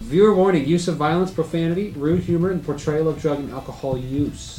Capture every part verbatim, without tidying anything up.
Viewer warning, use of violence, profanity, rude humor, and portrayal of drug and alcohol use.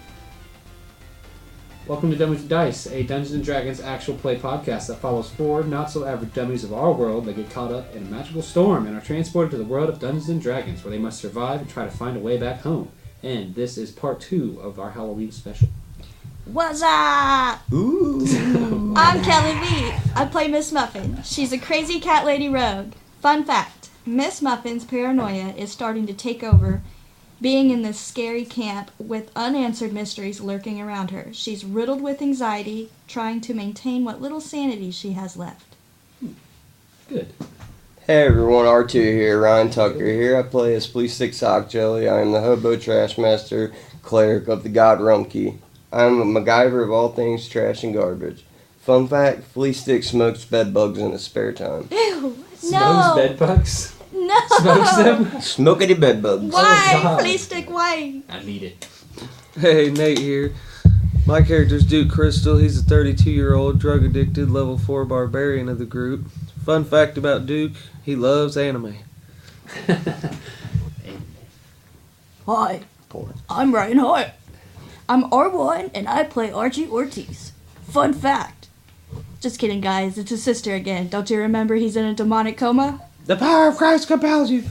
Welcome to Dummies and Dice, a Dungeons and Dragons actual play podcast that follows four not-so-average dummies of our world that get caught up in a magical storm and are transported to the world of Dungeons and Dragons, where they must survive and try to find a way back home. And this is part two of our Halloween special. What's up? Ooh. I'm Kelly V. I play Miss Muffin. She's a crazy cat lady rogue. Fun fact, Miss Muffin's paranoia is starting to take over, being in this scary camp with unanswered mysteries lurking around her. She's riddled with anxiety, trying to maintain what little sanity she has left. Good. Hey everyone, R two here, Ryan Tucker here. I play as Flea Stick Sock Jelly. I am the Hobo Trash Master, Cleric of the God Rumkey. I am a MacGyver of all things trash and garbage. Fun fact, Flea Stick smokes bed bugs in his spare time. Ew, Smokes no! bed bugs? No! Smokes them? Smokeity bed bugs. Why? Oh, God. Please stick why? I need it. Hey, Nate here. My character's Duke Crystal. He's a thirty-two-year-old drug-addicted level four barbarian of the group. Fun fact about Duke, he loves anime. Hi, Porn. I'm Ryan Hart. I'm R one and I play Archie Ortiz. Fun fact. Just kidding, guys. It's his sister again. Don't you remember he's in a demonic coma? The power of Christ compels you.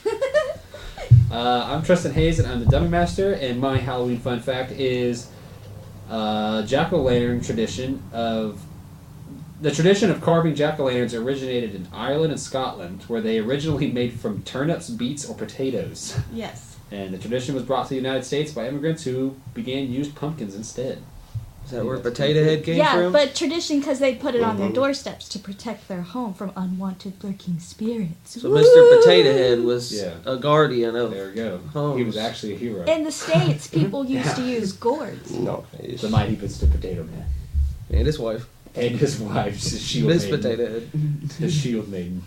Uh, I'm Tristan Hayes, and I'm the Dummy Master, and my Halloween fun fact is uh, jack-o'-lantern tradition of... The tradition of carving jack-o'-lanterns originated in Ireland and Scotland, where they originally made from turnips, beets, or potatoes. Yes. And the tradition was brought to the United States by immigrants who began to use pumpkins instead. Is that where Potato Head came yeah, from? but tradition because they put it on their Mhm. doorsteps to protect their home from unwanted lurking spirits. So Mister Potato Head was Yeah. a guardian of... There we go. Oh. He was actually a hero. In the States, people used to use gourds. No. The mighty Mister Potato Man. And his wife, And his wife, the Shield Miss Maiden. Potato Head. The Shield Maiden.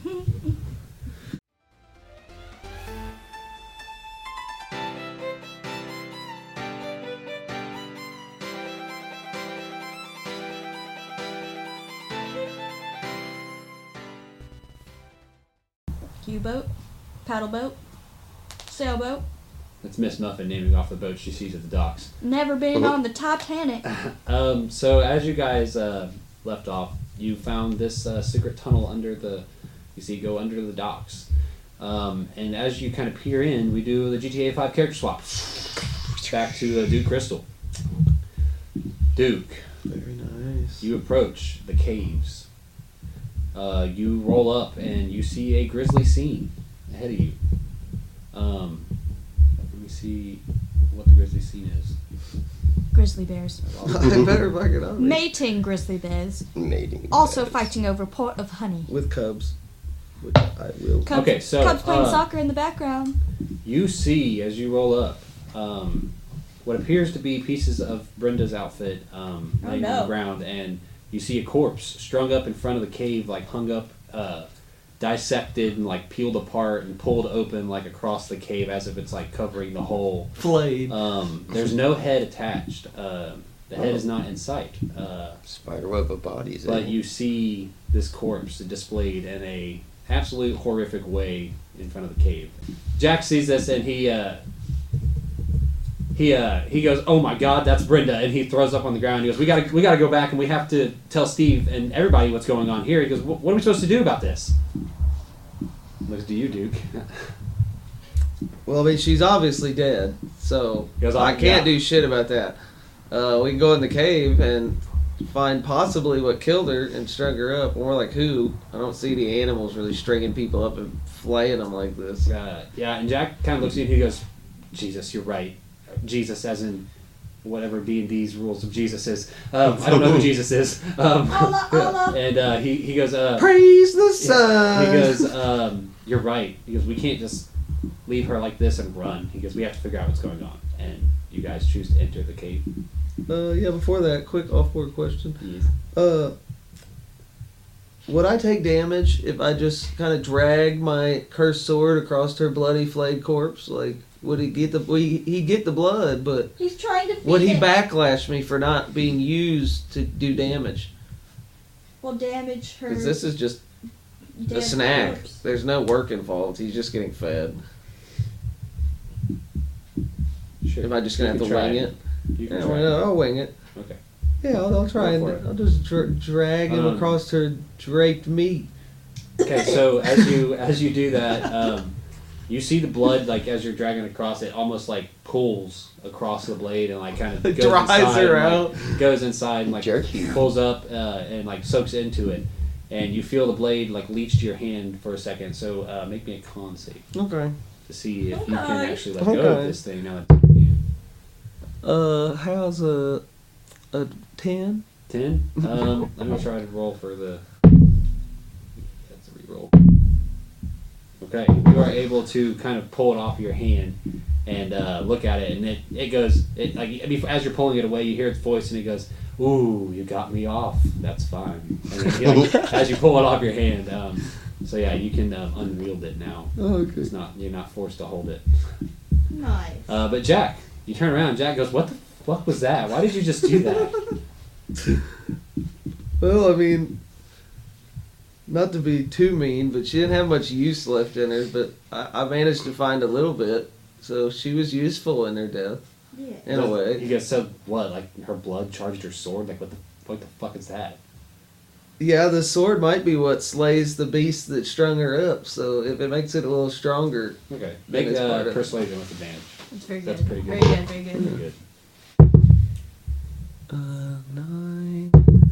U-boat, paddle boat, sailboat. That's Miss Muffin naming off the boat she sees at the docks. Never been on the Titanic. Um, so as you guys uh, left off, you found this uh, secret tunnel under the, you see, go under the docks. Um, and as you kind of peer in, we do the G T A five character swap. Back to uh, Duke Crystal. Duke, Very nice. you approach the caves. Uh, you roll up and you see a grisly scene ahead of you. Um, let me see what the grisly scene is. Grizzly bears. I better back it up. Mating grizzly bears. Mating. Also beds. fighting over pot of honey. With cubs. Which I will. Cubs, Okay, so, Cubs playing uh, soccer in the background. You see, as you roll up, um, what appears to be pieces of Brenda's outfit um, Oh, laying on no. the ground, and you see a corpse strung up in front of the cave, like hung up, uh, dissected and like peeled apart and pulled open like across the cave as if it's like covering the hole. Flayed. Um, there's no head attached. Uh, the head is not in sight. Uh, Spiderweb of bodies. but eh? you see this corpse displayed in a absolute horrific way in front of the cave. Jack sees this and he uh, he uh, he goes, "Oh my God, that's Brenda!" And he throws up on the ground. He goes, "We gotta we gotta go back and we have to tell Steve and everybody what's going on here." He goes, "What are we supposed to do about this?" Looks to you, Duke. Well, I mean, she's obviously dead, so Goes I on, can't yeah. do shit about that. Uh, we can go in the cave and find possibly what killed her and strung her up. More like who? I don't see the animals really stringing people up and flaying them like this. Uh, yeah, and Jack kind of looks at you and he goes, "Jesus, you're right. Jesus, as in whatever D and D's rules of Jesus is. Um, I don't know who Jesus is." Um, Allah, Allah. and uh, he he goes, uh, Praise the Yeah. sun. He goes, um, "You're right." He goes, "We can't just leave her like this and run." He goes, "We have to figure out what's going on." And you guys choose to enter the cave. Uh, yeah. Before that, quick off-board question. Yes. Uh, would I take damage if I just kind of drag my cursed sword across her bloody, flayed corpse? Like, would he get the? Would he, he get the blood? But He's trying to feed would he it. backlash me for not being used to do damage? Will damage her. Because this is just a Dead snack. corpse. There's no work involved. He's just getting fed. Sure. Am I just gonna You have to can try wing it? You can Yeah, try well, it. I'll wing it. Okay. Yeah, I'll, I'll try Go and for it. I'll just dra- drag him Um, across her draped meat. Okay, so as you as you do that, um, you see the blood like as you're dragging across it, almost like pulls across the blade and like kind of It goes dries inside her and, like, goes inside and like Jerky. pulls up uh, and like soaks into it, and you feel the blade like leach to your hand for a second. So uh, make me a con save Okay. to see if you can Okay. actually let go of Okay. this thing now. That's in your hand. Uh, how's a a ten? Ten. Um, let me try to roll for the. That's a reroll. Okay, you are able to kind of pull it off your hand and uh, look at it, and it, it goes. It like before, as you're pulling it away, you hear its voice, and it goes, "Ooh, you got me off. That's fine." And then, you know, as you pull it off your hand, um, so yeah, you can um, unwield it now. Okay. It's not you're not forced to hold it. Nice. Uh, but Jack, you turn around. Jack goes, "What the fuck was that? Why did you just do that?" Well, I mean, not to be too mean, but she didn't have much use left in her. But I, I managed to find a little bit, so she was useful in her death, Yeah. in a way. He goes, so what? Like her blood charged her sword? Like what the what the fuck is that? Yeah, the sword might be what slays the beast that strung her up. So if it makes it a little stronger, Okay, Then make it's part uh, of it. persuasion with advantage. That's very good. That's pretty good. Very good. Very good. Pretty good. uh, nine,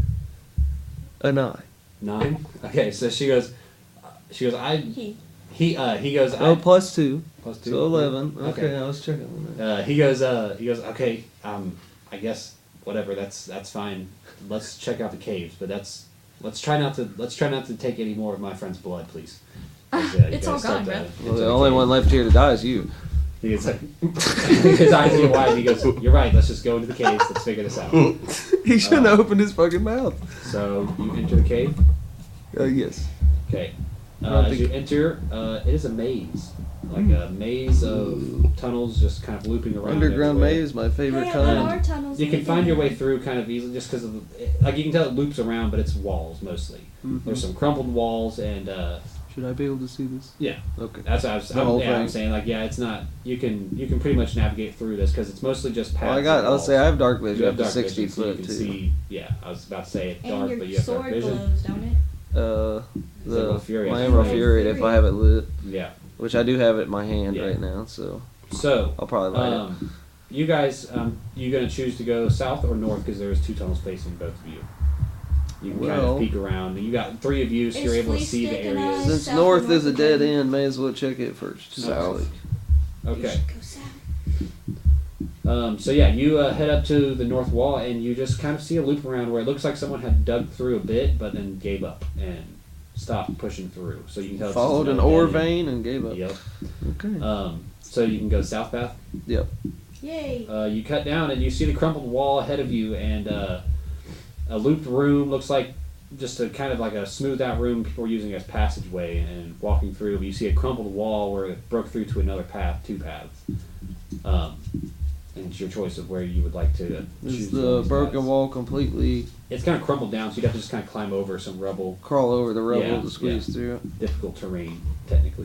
a nine. Nine. Okay, so she goes. uh, She goes. I. He. He. Uh. He goes. Oh, I, plus two, plus two. so eleven. Okay, Okay. I was checking on that. Uh. He goes. Uh. He goes. Okay. Um. I guess whatever. That's that's fine. Let's check out the caves, but that's. Let's try not to. Let's try not to take any more of my friend's blood, please. As, uh, you It's guys all start gone, to bro. enter Well, the only cave. one left here to die is you. He gets like, his eyes get wide. And he goes, "You're right. Let's just go into the caves. Let's figure this out." He shouldn't Uh, have opened his fucking mouth. So you enter the cave. Uh, yes. Okay. I Uh, don't as you think- enter, uh, it is a maze, like a maze of tunnels, just kind of looping around. Underground everywhere. maze, my favorite Hey, kind. there are tunnels. You in can the find your way game. through kind of easily, just because of the, like you can tell it loops around, but it's walls mostly. Mhm. There's some crumpled walls, and uh, Should I be able to see this? yeah, Okay. that's what I was. The I'm, whole yeah, I'm thing. saying like yeah, it's not. You can you can pretty much navigate through this because it's mostly just paths. Well, I got. and I'll walls. say I have dark You vision have up to dark sixty vision, so you foot can too. see. Yeah, I was about to say it's And dark, your but you have dark sword vision. glows, don't it? Uh, Is Emerald the Fury, I my think. Emerald Emerald Fury if Fury. I have it lit, Yeah. which I do have it in my hand Yeah. right now, so So I'll probably light it. Um, you guys, um, you gonna choose to go south or north because there's two tunnels facing both of you. You can kind Well- of peek around. You got three of you, so Is you're able to Flea see the Stick and areas. I- Since south north or is a north dead again? end, may as well check it first. South. You Okay. should go south. Um, so yeah, you uh, head up to the north wall, and you just kind of see a loop around where it looks like someone had dug through a bit, but then gave up and stopped pushing through. So you can tell. it's just Followed an another ore dead end. vein and gave up. Yep. Okay. Um, so you can go south path. Yep. Yay. Uh, you cut down and you see the crumpled wall ahead of you, and uh, a looped room. Looks like just a kind of like a smoothed out room people were using as passageway. And walking through, you see a crumpled wall where it broke through to another path, two paths. Um, and it's your choice of where you would like to choose. Is one the of these broken paths. wall completely It's kind of crumpled down, so you'd have to just kind of climb over some rubble. crawl over the rubble Yeah, to squeeze yeah. through it? Difficult terrain, technically.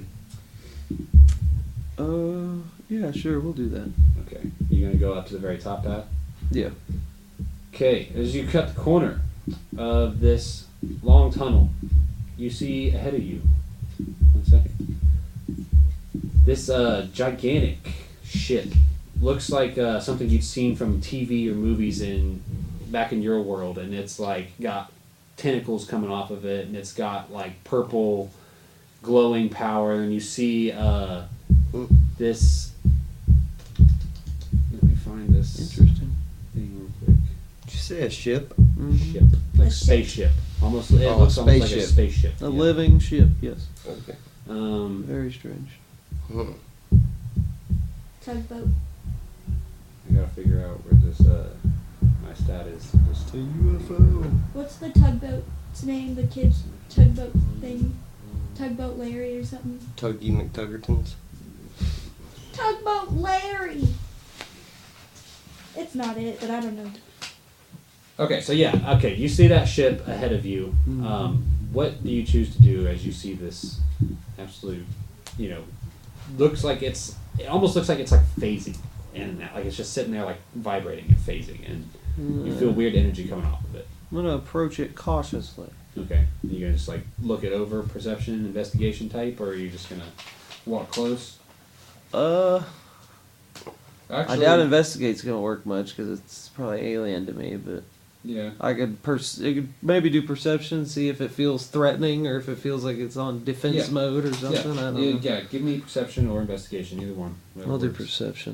Uh, yeah, sure, we'll do that. Okay, you're gonna go up to the very top path. Yeah. Okay, as you cut the corner of this long tunnel, you see ahead of you. One second. This uh, gigantic ship looks like uh, something you'd seen from T V or movies in back in your world, and it's like got tentacles coming off of it, and it's got like purple glowing power, and you see uh, this. Let me find this Interesting. thing real quick. Did you say a ship? Mhm. Ship, like A ship. spaceship. Almost, it Oh, looks almost like a spaceship. spaceship. A yeah. living ship, yes. Okay. Um, Very strange. Hmm. Tugboat. I gotta figure out where this uh my stat is. Just A U F O. What's the tugboat's name? The kid's tugboat thing? Tugboat Larry or something? Tuggy McTuggertons. Tugboat Larry! It's not it, but I don't know. Okay, so yeah, okay, you see that ship ahead of you. Mhm. Um, what do you choose to do as you see this absolute, you know, looks like it's, it almost looks like it's like phasing, and like it's just sitting there like vibrating and phasing, and you feel weird energy coming off of it. I'm gonna approach it cautiously. Okay. Are you gonna just like look it over, perception, investigation type, or are you just gonna walk close? Uh, Actually, I doubt investigate's gonna work much because it's probably alien to me. But yeah. I could pers- I could maybe do perception, see if it feels threatening or if it feels like it's on defense Yeah. mode or Yeah. something. I don't yeah, know. yeah. Give me perception or investigation, either one. whatever I'll do works. perception.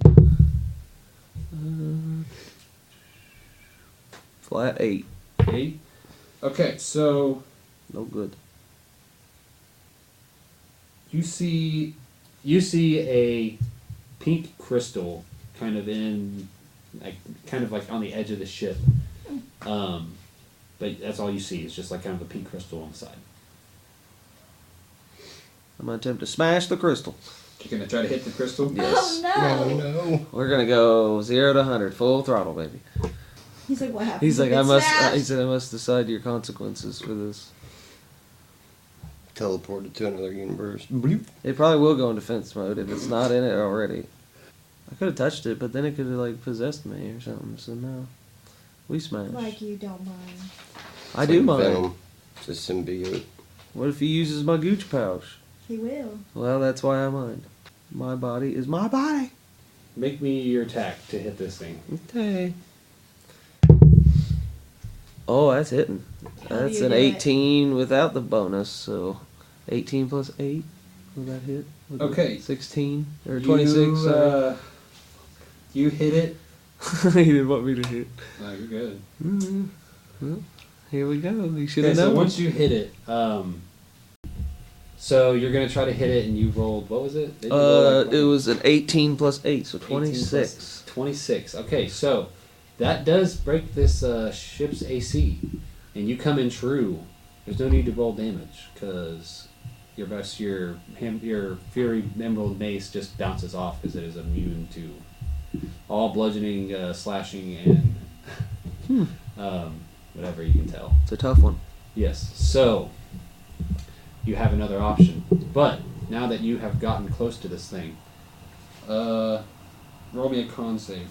Uh, flat eight. Eight. Okay, so No good. you see, you see a pink crystal, kind of in, like, kind of like on the edge of the ship. Um, but that's all you see. It's just like kind of a pink crystal on the side. I'm gonna attempt to smash the crystal. You're gonna try to hit the crystal. Yes. Oh no. no. We're gonna go zero to hundred, full throttle, baby. He's like, what happened? He's like, Get I must. Uh, smashed? he said, I must decide your consequences for this. Teleported to another universe. It probably will go in defense mode if it's not in it already. I could have touched it, but then it could have like possessed me or something. So no, we smash. Like you don't mind. I do mind. Venom. It's a symbiote. What if he uses my gooch pouch? He will. Well, that's why I mind. My body is my body. Make me your attack to hit this thing. Okay. Oh, that's hitting. How do That's you an do it? eighteen without the bonus, so eighteen plus eight. Will that hit? Would that- Okay. sixteen or You, twenty-six. sorry. Uh, you hit it. he didn't want me to hit. No, you're good. Mm, well, here we go. You should Okay, have so known. once you hit it, um, so you're gonna try to hit it, and you rolled. What was it? Did you roll, uh, like, it was an eighteen plus eight, so eighteen twenty-six. plus twenty-six. Okay, so that does break this uh, ship's A C, and you come in true. There's no need to roll damage because your best your him, your Fury Emerald Mace just bounces off because it is immune to all bludgeoning, uh, slashing, and Hmm. um, whatever you can tell. It's a tough one. Yes. So you have another option, but now that you have gotten close to this thing, uh, roll me a con save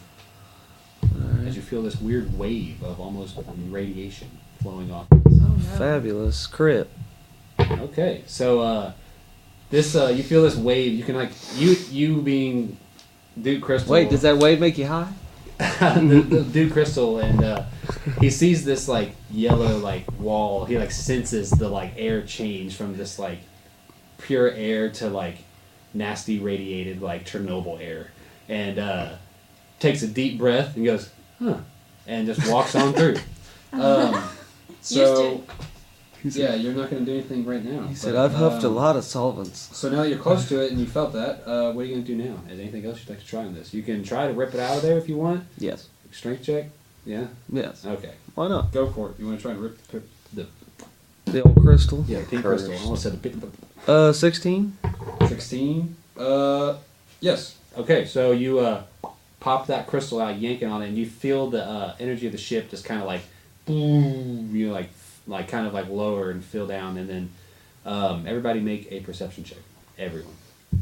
as you feel this weird wave of almost radiation flowing off. Oh no. Fabulous crit. Okay, so uh, this uh, you feel this wave. You can like you you being Duke Crystal. Wait, does that wave make you high? the, the Duke Crystal, and uh, he sees this like yellow like wall. He like senses the like air change from this like pure air to like nasty radiated like Chernobyl air, and uh, takes a deep breath and goes, huh, and just walks on through. Um, so yeah, you're not going to do anything right now. He said, but, I've huffed a um, lot of solvents. So now that you're close to it and you felt that, uh, what are you going to do now? Is there anything else you'd like to try on this? You can try to rip it out of there if you want. Yes. Strength check? Yeah? Yes. Okay. Why not? Go for it. You want to try and rip the... the The old crystal. yeah, pink Cursed. crystal. I almost said a big... Uh, sixteen? sixteen? Uh, yes. Okay, so you uh, pop that crystal out, yank it on it, and you feel the uh, energy of the ship just kind of like... boom, you know, like, like kind of like lower and fill down, and then um, everybody make a perception check. Everyone.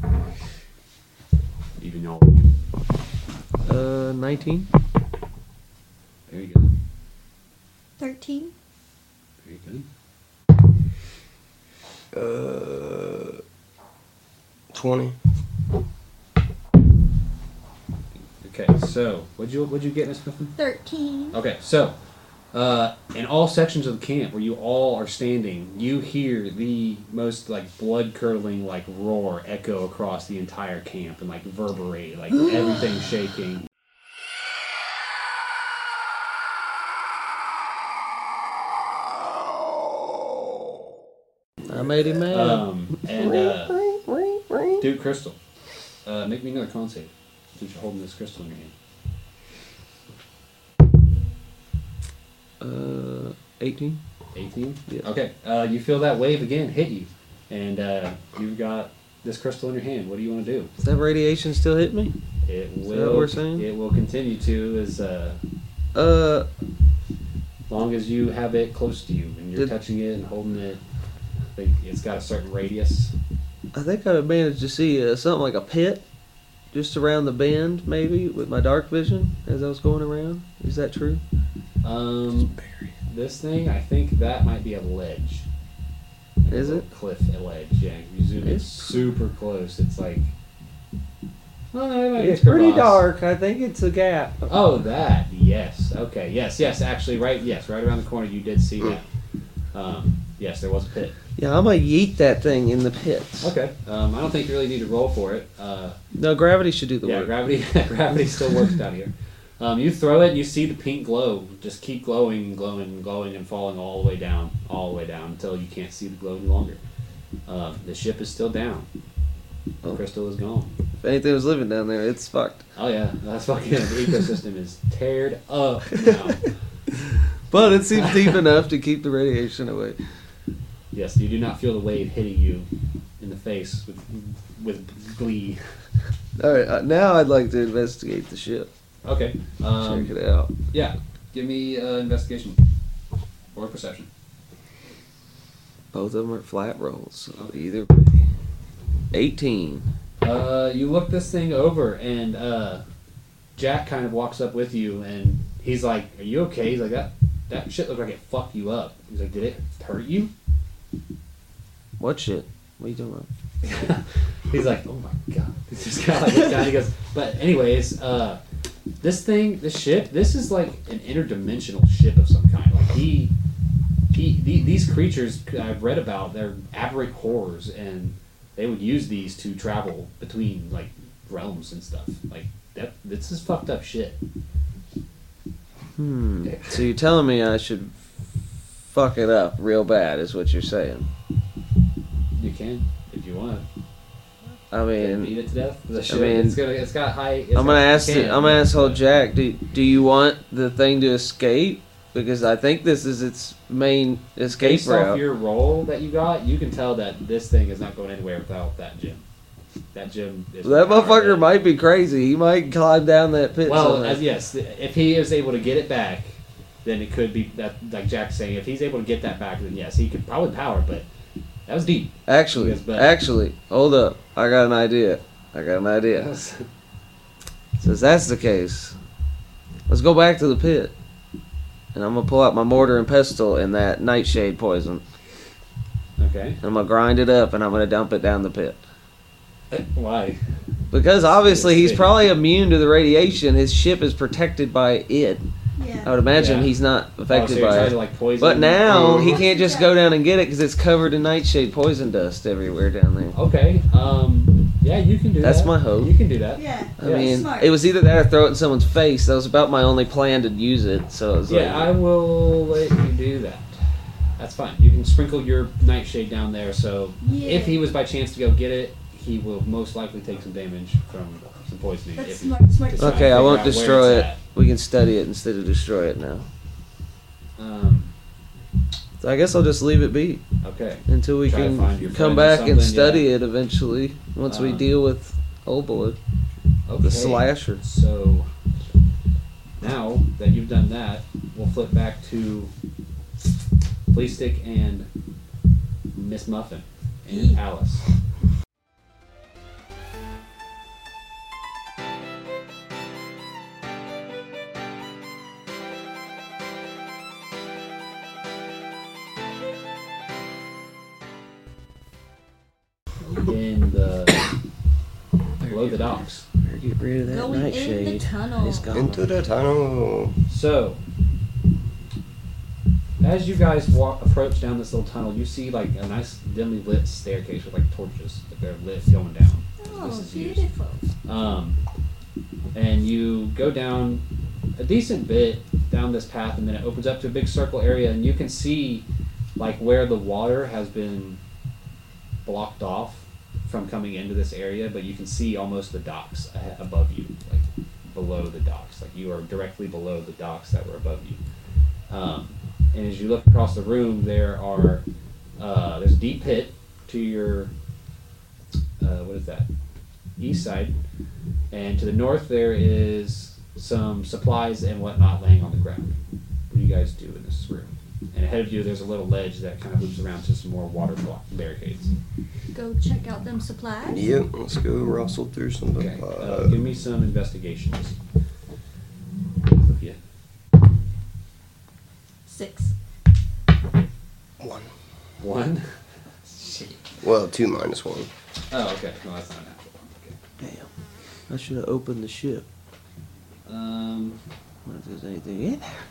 Even all of you. Uh, nineteen? Very good. Thirteen. Very good. Uh, twenty. Okay, so what'd you what'd you get, Miss Griffin? Thirteen. Okay, so uh, in all sections of the camp where you all are standing, you hear the most like blood curdling like roar echo across the entire camp and like reverberate, like everything shaking. I made him mad. Um, and uh, Duke Crystal, uh, make me another con save since you're holding this crystal in your hand. Uh, eighteen? eighteen? Yes. Okay, uh, you feel that wave again hit you, and uh, you've got this crystal in your hand. What do you want to do? Does that radiation still hit me? It Is will. that what we're saying? It will continue to as uh, Uh, long as you have it close to you and you're Did- touching it and holding it. I think it's got a certain radius. I think I managed to see uh, something like a pit just around the bend, maybe, with my dark vision as I was going around. Is that true? Um, this thing, I think that might be a ledge. Like Is a it? cliff ledge? Yeah. You zoom in It's- super close. It's like. Oh, no, it might be a It's pretty crevasse. dark. I think it's a gap. Oh, that. Yes. Okay. Yes. Yes. Actually, right. Yes. Right around the corner, you did see that. Um, yes, there was a pit. Yeah, I'm gonna yeet that thing in the pit. Okay. Um, I don't think you really need to roll for it. Uh, No, gravity should do the yeah, work. gravity. Gravity still works down here. Um, you throw it, you see the pink glow just keep glowing, and glowing, and glowing, and falling all the way down, all the way down until you can't see the glow any longer. Um, the ship is still down. The Oh. crystal is gone. If anything was living down there, it's fucked. Oh yeah, that's fucking. The ecosystem is teared up now. But it seems deep enough to keep the radiation away. Yes, you do not feel the wave hitting you in the face with with glee. All right, uh, now I'd like to investigate the ship. Okay. Um, Check it out. Yeah. Give me uh, investigation or perception. Both of them are flat rolls, so either eighteen. Uh, you look this thing over, and uh, Jack kind of walks up with you, and he's like, "Are you okay?" He's like, "That that shit looked like it fucked you up." He's like, "Did it hurt you?" What shit? What are you talking about? He's like, "Oh my god!" He's just kind of like looks down. He goes, "But anyways, uh, this thing, this ship, this is like an interdimensional ship of some kind. Like he, he, the, these creatures I've read about, they're aberrant horrors, and they would use these to travel between like realms and stuff. Like that. This is fucked up shit." Hmm. So you're telling me I should fuck it up real bad, is what you're saying? You can if you want. I Can mean, beat it to death. The I ship, mean, it's gonna, it's got high. It's I'm gonna got- ask. you The, can, I'm gonna ask old but- Jack. Do Do you want the thing to escape? Because I think this is its main escape Based off route. your roll that you got, you can tell that this thing is not going anywhere without that gem. That gem is That powered motherfucker in. might be crazy. He might climb down that pit. Well, somehow. as, yes, if he is able to get it back, then it could be that, like Jack's saying, if he's able to get that back, then yes, he could probably power. But that was deep. actually, Yes, but- actually, hold up. I got an idea. I got an idea. Since that's the case, let's go back to the pit. And I'm gonna pull out my mortar and pestle and that nightshade poison. Okay. I'm gonna grind it up and I'm gonna dump it down the pit. Why? Because obviously he's Yes. probably immune to the radiation. His ship is protected by it. I Yeah. would imagine Yeah. he's not Oh, so affected you're by trying it. to like poison. But now he Mhm. can't just go down and get it because it's covered in nightshade poison dust everywhere down there. Okay. Um. Yeah, you can do that. That's my hope. You can do that. Yeah. I Yeah. mean, Smart. it was either that or throw it in someone's face. That was about my only plan to use it. So it was Yeah, I like, will let you do that. That's fine. You can sprinkle your nightshade down there. So Yeah. if he was by chance to go get it, he will most likely take some damage from some poisoning. That's if smart. Smart. to try and okay, I figure won't out where destroy it's it. We can study it instead of destroy it now. at. Um. So I guess I'll just leave it be Okay. until we Try to can find your come friend or back and something, study yeah. it eventually once we Um, deal with old boy, Okay. the slasher. So now that you've done that, we'll flip back to Flea Stick and Miss Muffin and Alice. In the below the docks. Better get rid of that Going in the nightshade. tunnel. It's gone. Into the tunnel. So, as you guys walk approach down this little tunnel, you see like a nice dimly lit staircase with like torches that they're lit going down. Oh, This is used. beautiful. Um, and you go down a decent bit down this path, and then it opens up to a big circle area, and you can see like where the water has been blocked off from coming into this area, but you can see almost the docks ahe- above you, like below the docks. Like you are directly below the docks that were above you. Um, and as you look across the room, there are uh, there's a deep pit to your uh, what is that? East side, and to the north there is some supplies and whatnot laying on the ground. What do you guys do in this room? and ahead of you there's a little ledge that kind of loops around to some more water block barricades. Go check out them supplies. Yep, let's go rustle through some. Okay, Uh, uh, give me some investigations. Both of you. Six. one. One. Shit. Well, two minus one. Oh, okay. No, that's not a natural one. Okay. Damn. I should have opened the ship. Um. What if there's anything in there?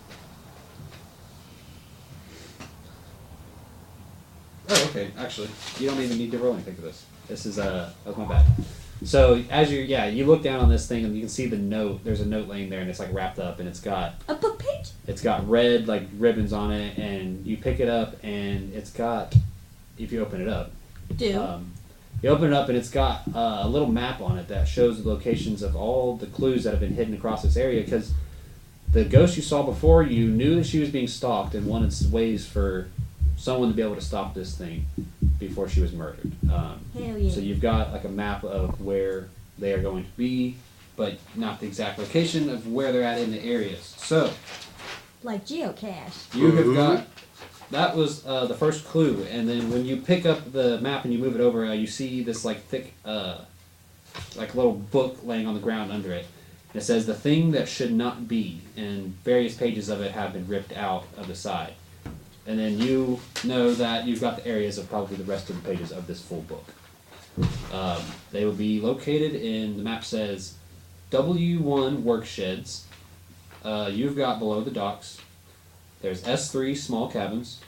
Oh, okay. Actually, you don't even need to roll anything for this. This is uh, that was my bad. So as you, yeah, you look down on this thing and you can see the note. There's a note laying there, and it's like wrapped up, and it's got A book page? it's got red like ribbons on it, and you pick it up, and it's got, if you open it up, Do. um, you open it up, and it's got uh, a little map on it that shows the locations of all the clues that have been hidden across this area. Because the ghost you saw before, you knew that she was being stalked and wanted ways for someone to be able to stop this thing before she was murdered. Um, Hell yeah. so you've got like a map of where they are going to be, but not the exact location of where they're at in the areas. So Like geocache. you have Mhm. got, that was uh, the first clue, and then when you pick up the map and you move it over, uh, you see this like thick, uh, like little book laying on the ground under it. And it says the thing that should not be, and various pages of it have been ripped out of the side. And then you know that you've got the areas of probably the rest of the pages of this full book. Um, they will be located in, the map says, W one work sheds. Uh, you've got below the docks. There's S three small cabins.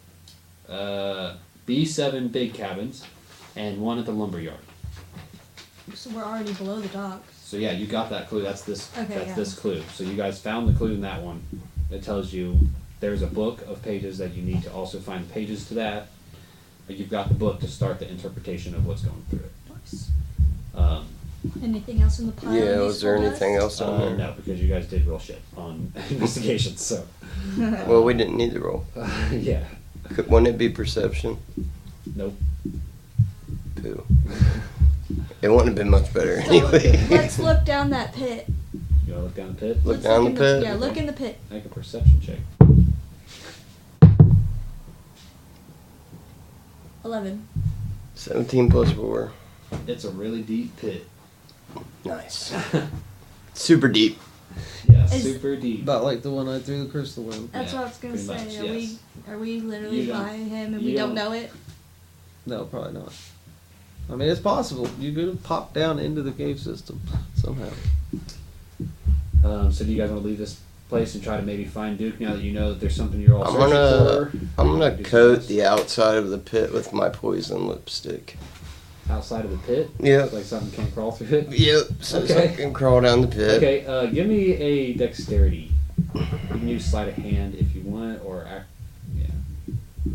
Uh, B seven big cabins. And one at the lumber yard. So we're already below the docks. So yeah, you got that clue. That's this. Okay, that's yeah. this clue. So you guys found the clue in that one. It tells you there's a book of pages that you need to also find the pages to that. But you've got the book to start the interpretation of what's going through it. Nice. Um, Anything else in the pile? Yeah, of was there useful anything else on uh, there? no, because you guys did real shit on investigations. So dust? Well, we didn't need to roll. yeah, Could, wouldn't it be perception? nope. Poo. It wouldn't have been much better anyway. Let's look down that pit. You wanna look down the pit? Look Let's down in the pit? Yeah, look in the pit. Make a perception check. Eleven. seventeen plus four. It's a really deep pit. Nice. Super deep. Yeah, Is- super deep. About like the one I threw the crystal in. That's Yeah, what I was gonna pretty say. much, are yes. we are we literally You don't- by him and you we don't don't- know it? No, probably not. I mean, it's possible. You could pop down into the cave system somehow. Um, so do you guys want to leave this place and try to maybe find Duke now that you know that there's something you're all I'm searching gonna for? I'm gonna Do coat something the outside of the pit with my poison lipstick. outside of the pit. Yep. Like something can't crawl through it. Yep. So Okay. I can crawl down the pit. Okay, uh, give me a dexterity. You can use sleight of hand if you want, or act, yeah,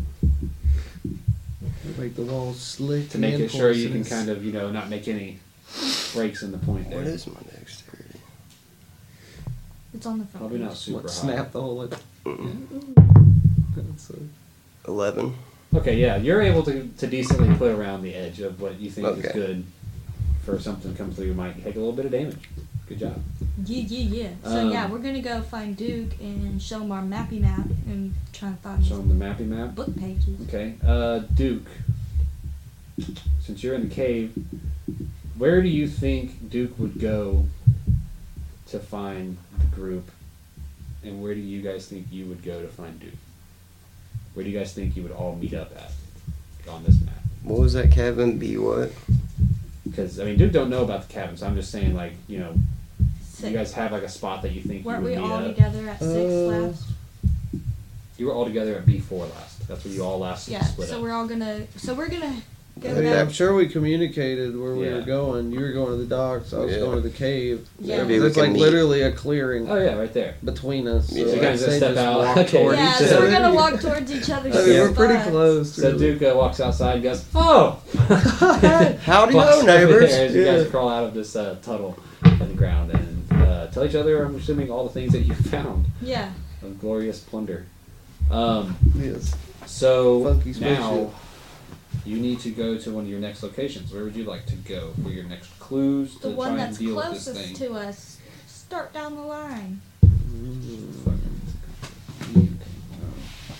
Make the walls slick. to make and it sure you can poisonous. kind of you know not make any breaks in the point there. What is my dexterity? It's on the front. Probably page. not super What, high. snap the whole like. Mm, So, Eleven. Okay, yeah, you're able to, to decently put around the edge of what you think is Okay. good for something to come through. You might take a little bit of damage. Good job. Yeah, yeah, yeah. So Um, yeah, we're gonna go find Duke and show him our mappy map and try and find Show his them the mappy map. book pages. Okay, uh, Duke. Since you're in the cave, where do you think Duke would go to find the group, and where do you guys think you would go to find Duke? Where do you guys think you would all meet up at on this map? What was that cabin? B what? Because I mean, Duke don't know about the cabin, so I'm just saying, like, you know, Six. you guys have like a spot that you think Weren't you would we meet all up. together at six Uh, last? You were all together at B four last. That's where you all last Yeah. split So up. we're all gonna. So we're gonna go Oh, down. yeah. I'm sure we communicated where we Yeah. were going. You were going to the docks. I was Yeah. going to the cave. Yeah. Maybe we There's can like meet. literally a clearing Oh yeah, right there. between us. So Yeah. So you I'd guys just say step out. walk Okay. toward Yeah, each so other. we're gonna walk towards each other's I mean, we're spots. pretty close. So to- Duke uh, walks outside and goes, "Oh!" Howdy Walks ho, over neighbors. there as you guys Yeah. crawl out of this uh, tunnel in the ground and uh, tell each other, I'm assuming, all the things that you found Yeah. of glorious plunder. Um, Yes. so Funky now spaceship. you need to go to one of your next locations. Where would you like to go for your next clues to The one try that's and deal with this closest thing? to us. Start down the line.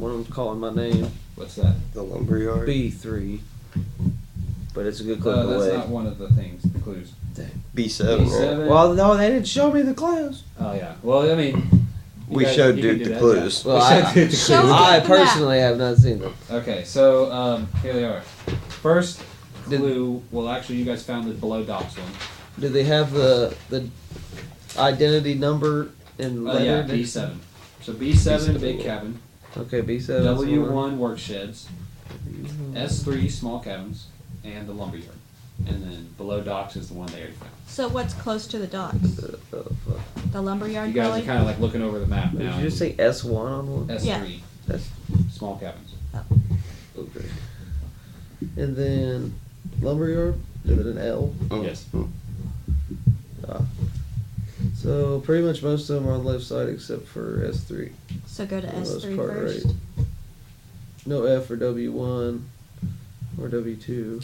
one of them's calling my name. What's that? The lumberyard. B three. But it's a good clip Uh, that's away. not one of the things, the clues. B seven. B seven. Right? Well, no, they didn't show me the clues. Oh yeah. Well, I mean, you We guys- showed you can Duke do the that, clues. yeah. Well, We I- showed Duke the Show clues. us. I the map. personally have not seen them. Okay, so um, here they are. First clue. Well, actually, you guys found the below docks one. Do they have the the identity number in Oh letter? yeah, B seven. So B seven, B seven, big yeah. cabin. Okay, B seven. W one, work sheds. S three, small cabins, and the lumberyard. And then below docks is the one they already found. So what's close to the docks? The lumberyard. You guys probably? are kind of like looking over the map Did now. you just say S one on one? S three, That's small cabins. okay. And then lumberyard. Is it an L? Mm. Yes. Ah. So pretty much most of them are on the left side except for S three. So go to For the S most three part, first. right. No F or W one or W two.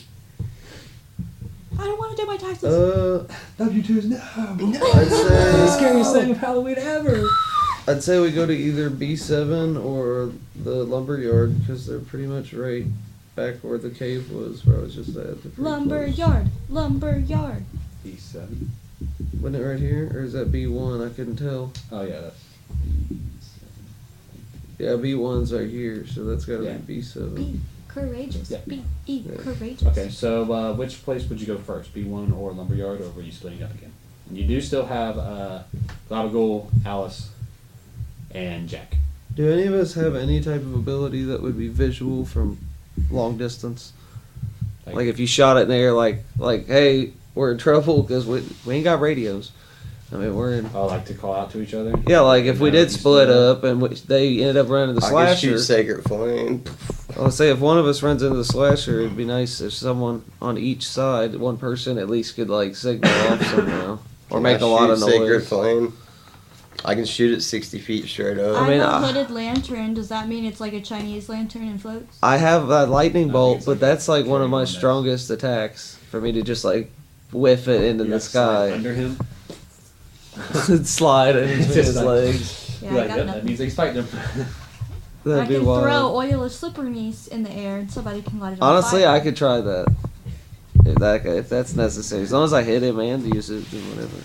I don't want to do my taxes. Uh, W two is no. I'd say scariest thing of Halloween ever. I'd say we go to either B seven or the lumberyard because they're pretty much right back where the cave was, where I was just at. They're pretty Lumberyard. Lumberyard. B seven. close. Wasn't it right here, or is that B one? I couldn't tell. Oh yeah, that's B Yeah, B one's right here, so that's got to Yeah. be B seven. Be courageous. Yeah. Be e Yeah. courageous. seven. Okay, so uh, which place would you go first, B one or lumberyard, or were you splitting up again? And you do still have uh, Gabagool, Alice, and Jack. Do any of us have any type of ability that would be visual from long distance? Like if you shot it in the air, like like hey, we're in trouble because we we ain't got radios. I mean, we're in. Oh, like to call out to each other. Yeah, like if we Now did you split up and we, they ended up running the I can slasher. shoot Sacred Flame. I'll say if one of us runs into the slasher, it'd be nice if someone on each side, one person at least could like signal off somehow or Can make I a lot shoot of Sacred noise. Flame. I can shoot it sixty feet straight up. I, mean, have I- a hooded lantern. Does that mean it's like a Chinese lantern and floats? I have that lightning I think bolt, it's but like that's like one of carry my on that. strongest attacks for me to just like whiff it into You the have to slide sky under him. and slide it into Just his like- legs. Yeah, You're I like, got yep, that nothing. means he's fighting him. I That'd be can wild. throw oil of slipperies in the air and somebody can light it on Honestly, fire. I could try that. If that if that's necessary, as long as I hit him and use it, then whatever.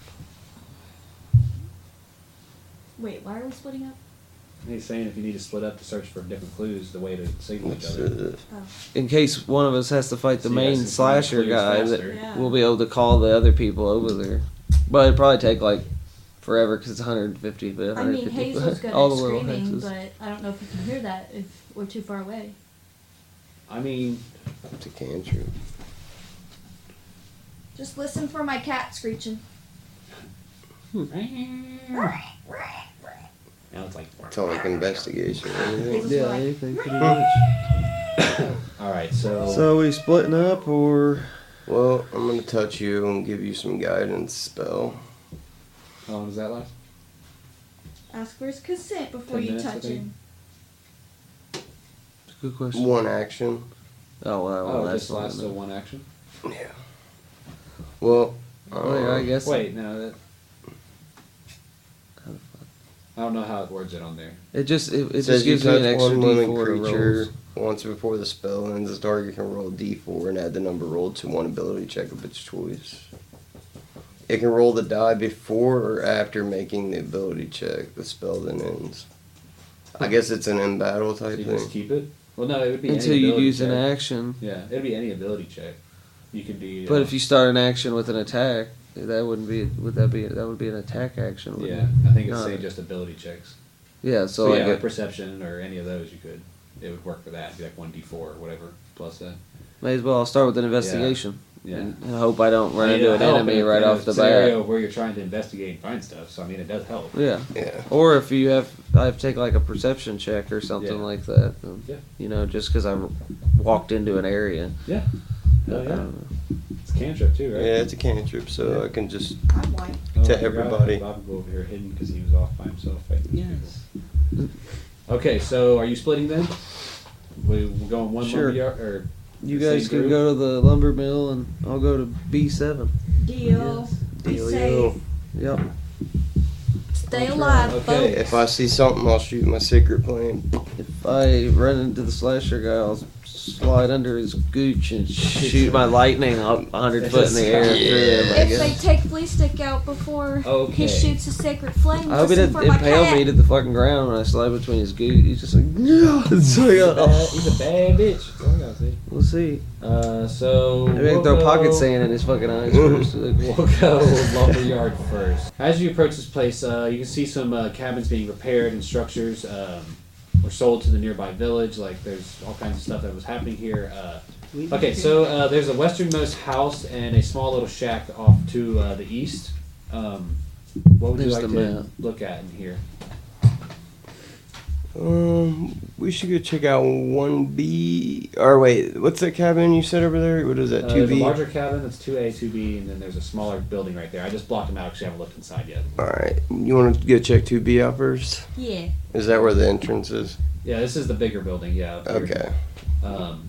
Wait, why are we splitting up? He's saying if you need to split up to search for different clues, the way to signal each It's, other. uh, In case one of us has to fight the So you guys main can find slasher clues guy, faster. that Yeah. we'll be able to call the other people over there. But it'd probably take like forever because it's one hundred fifty. But I mean, 150 Hazel's good all at the little screaming, hexes. but I don't know if you can hear that if we're too far away. I mean, it's a cantrip. Just listen for my cat screeching. now it's like. It's all like investigation. or anything. Hazel's Yeah, like, anything pretty much. All right, so. So are we splitting up or? Well, I'm gonna touch you and give you some guidance spell. How long does that last? ask for his consent before Ten you minutes, I touch think. him. Good question. One action. Oh, well, Oh, well it that's just not lasts till enough. one action. Yeah. Well, Oh, yeah, I um, guess. Wait, no, that. I don't know how it words it on there. It just it, it It says just you gives me touch an extra one D living four to creature rolls. once before the spell ends. The target can roll a D four and add the number rolled to one ability check of its choice. It can roll the die before or after making the ability check. The spell then ends. I guess it's an in battle So type you just thing. keep it. Well, no, it would be Until any you ability use check. an action. Yeah, it'd be any ability check. You could be. But uh, if you start an action with an attack, that wouldn't be. Would that be? That would be an attack action. wouldn't Yeah, it? I think it's No. saying just ability checks. Yeah. So, So, yeah, like, like it- perception or any of those, you could. It would work for that. It'd be like one d four or whatever plus that. may as well I'll start with an investigation. Yeah. And, and hope I don't run I mean, into it'll an help enemy in a- right in a off the scenario bat. where you're trying to investigate and find stuff. So I mean, it does help. Yeah. Yeah. Or if you have, I have to take like a perception check or something Yeah. like that. um, Yeah. You know, just because I walked into an area. Yeah. Oh I yeah. don't know. It's a cantrip too, right? Yeah, it's a cantrip, so I can just I'm white. Oh, to I forgot everybody. Bob would go over here hidden because he was off by himself fighting these Yes. people. Okay, so are you splitting then? We we're going one Sure. lumberyard or You the guys same can group? go to the lumber mill and I'll go to B seven. Deal. Be Dealio. safe. Yep. Stay alive, Okay. If I see something, I'll shoot my secret plane. If I run into the slasher guy, I'll slide under his gooch and shoot my lightning up a hundred foot in the air. Yeah. through him, I If guess. they take flea stick out before Okay. he shoots a sacred flame, I hope he listen didn't for my impale cat. me to the fucking ground when I slide between his gooch. He's just like, no. It's like, He's a oh. bad, he's a bad bitch. That's all I gotta say. We'll see. Uh, so Maybe I can we'll throw go- pocket sand in his fucking eyes first. Like, We'll go lumberyard first. As you approach this place, uh, you can see some uh, cabins being repaired and structures um, were sold to the nearby village. Like there's all kinds of stuff that was happening here. Uh, okay, so uh, there's a westernmost house and a small little shack off to uh, the east. Um, what would you There's like the to map. look at in here? Um, we should go check out one B. Or wait, what's that cabin you said over there? What is that? Uh, Two there's a B. larger cabin that's two A, two B, and then there's a smaller building right there. I just blocked them out because I haven't looked inside yet. All right, you want to go check two B out first? Yeah. Is that where the entrance is? Yeah, this is the bigger building. Yeah. up here. Okay. Um,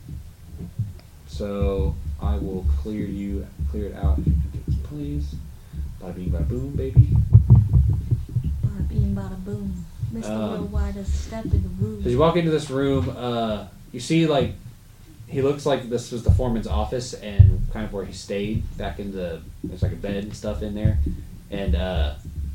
so I will clear you, clear it out, if you could, please. Bada bing, bada boom, baby. Bada beam, bada boom. Mister Um, Worldwide has stepped in the room. So as you walk into this room, uh, you see like he looks like this was the foreman's office and kind of where he stayed back in the. There's like a bed and stuff in there, and uh,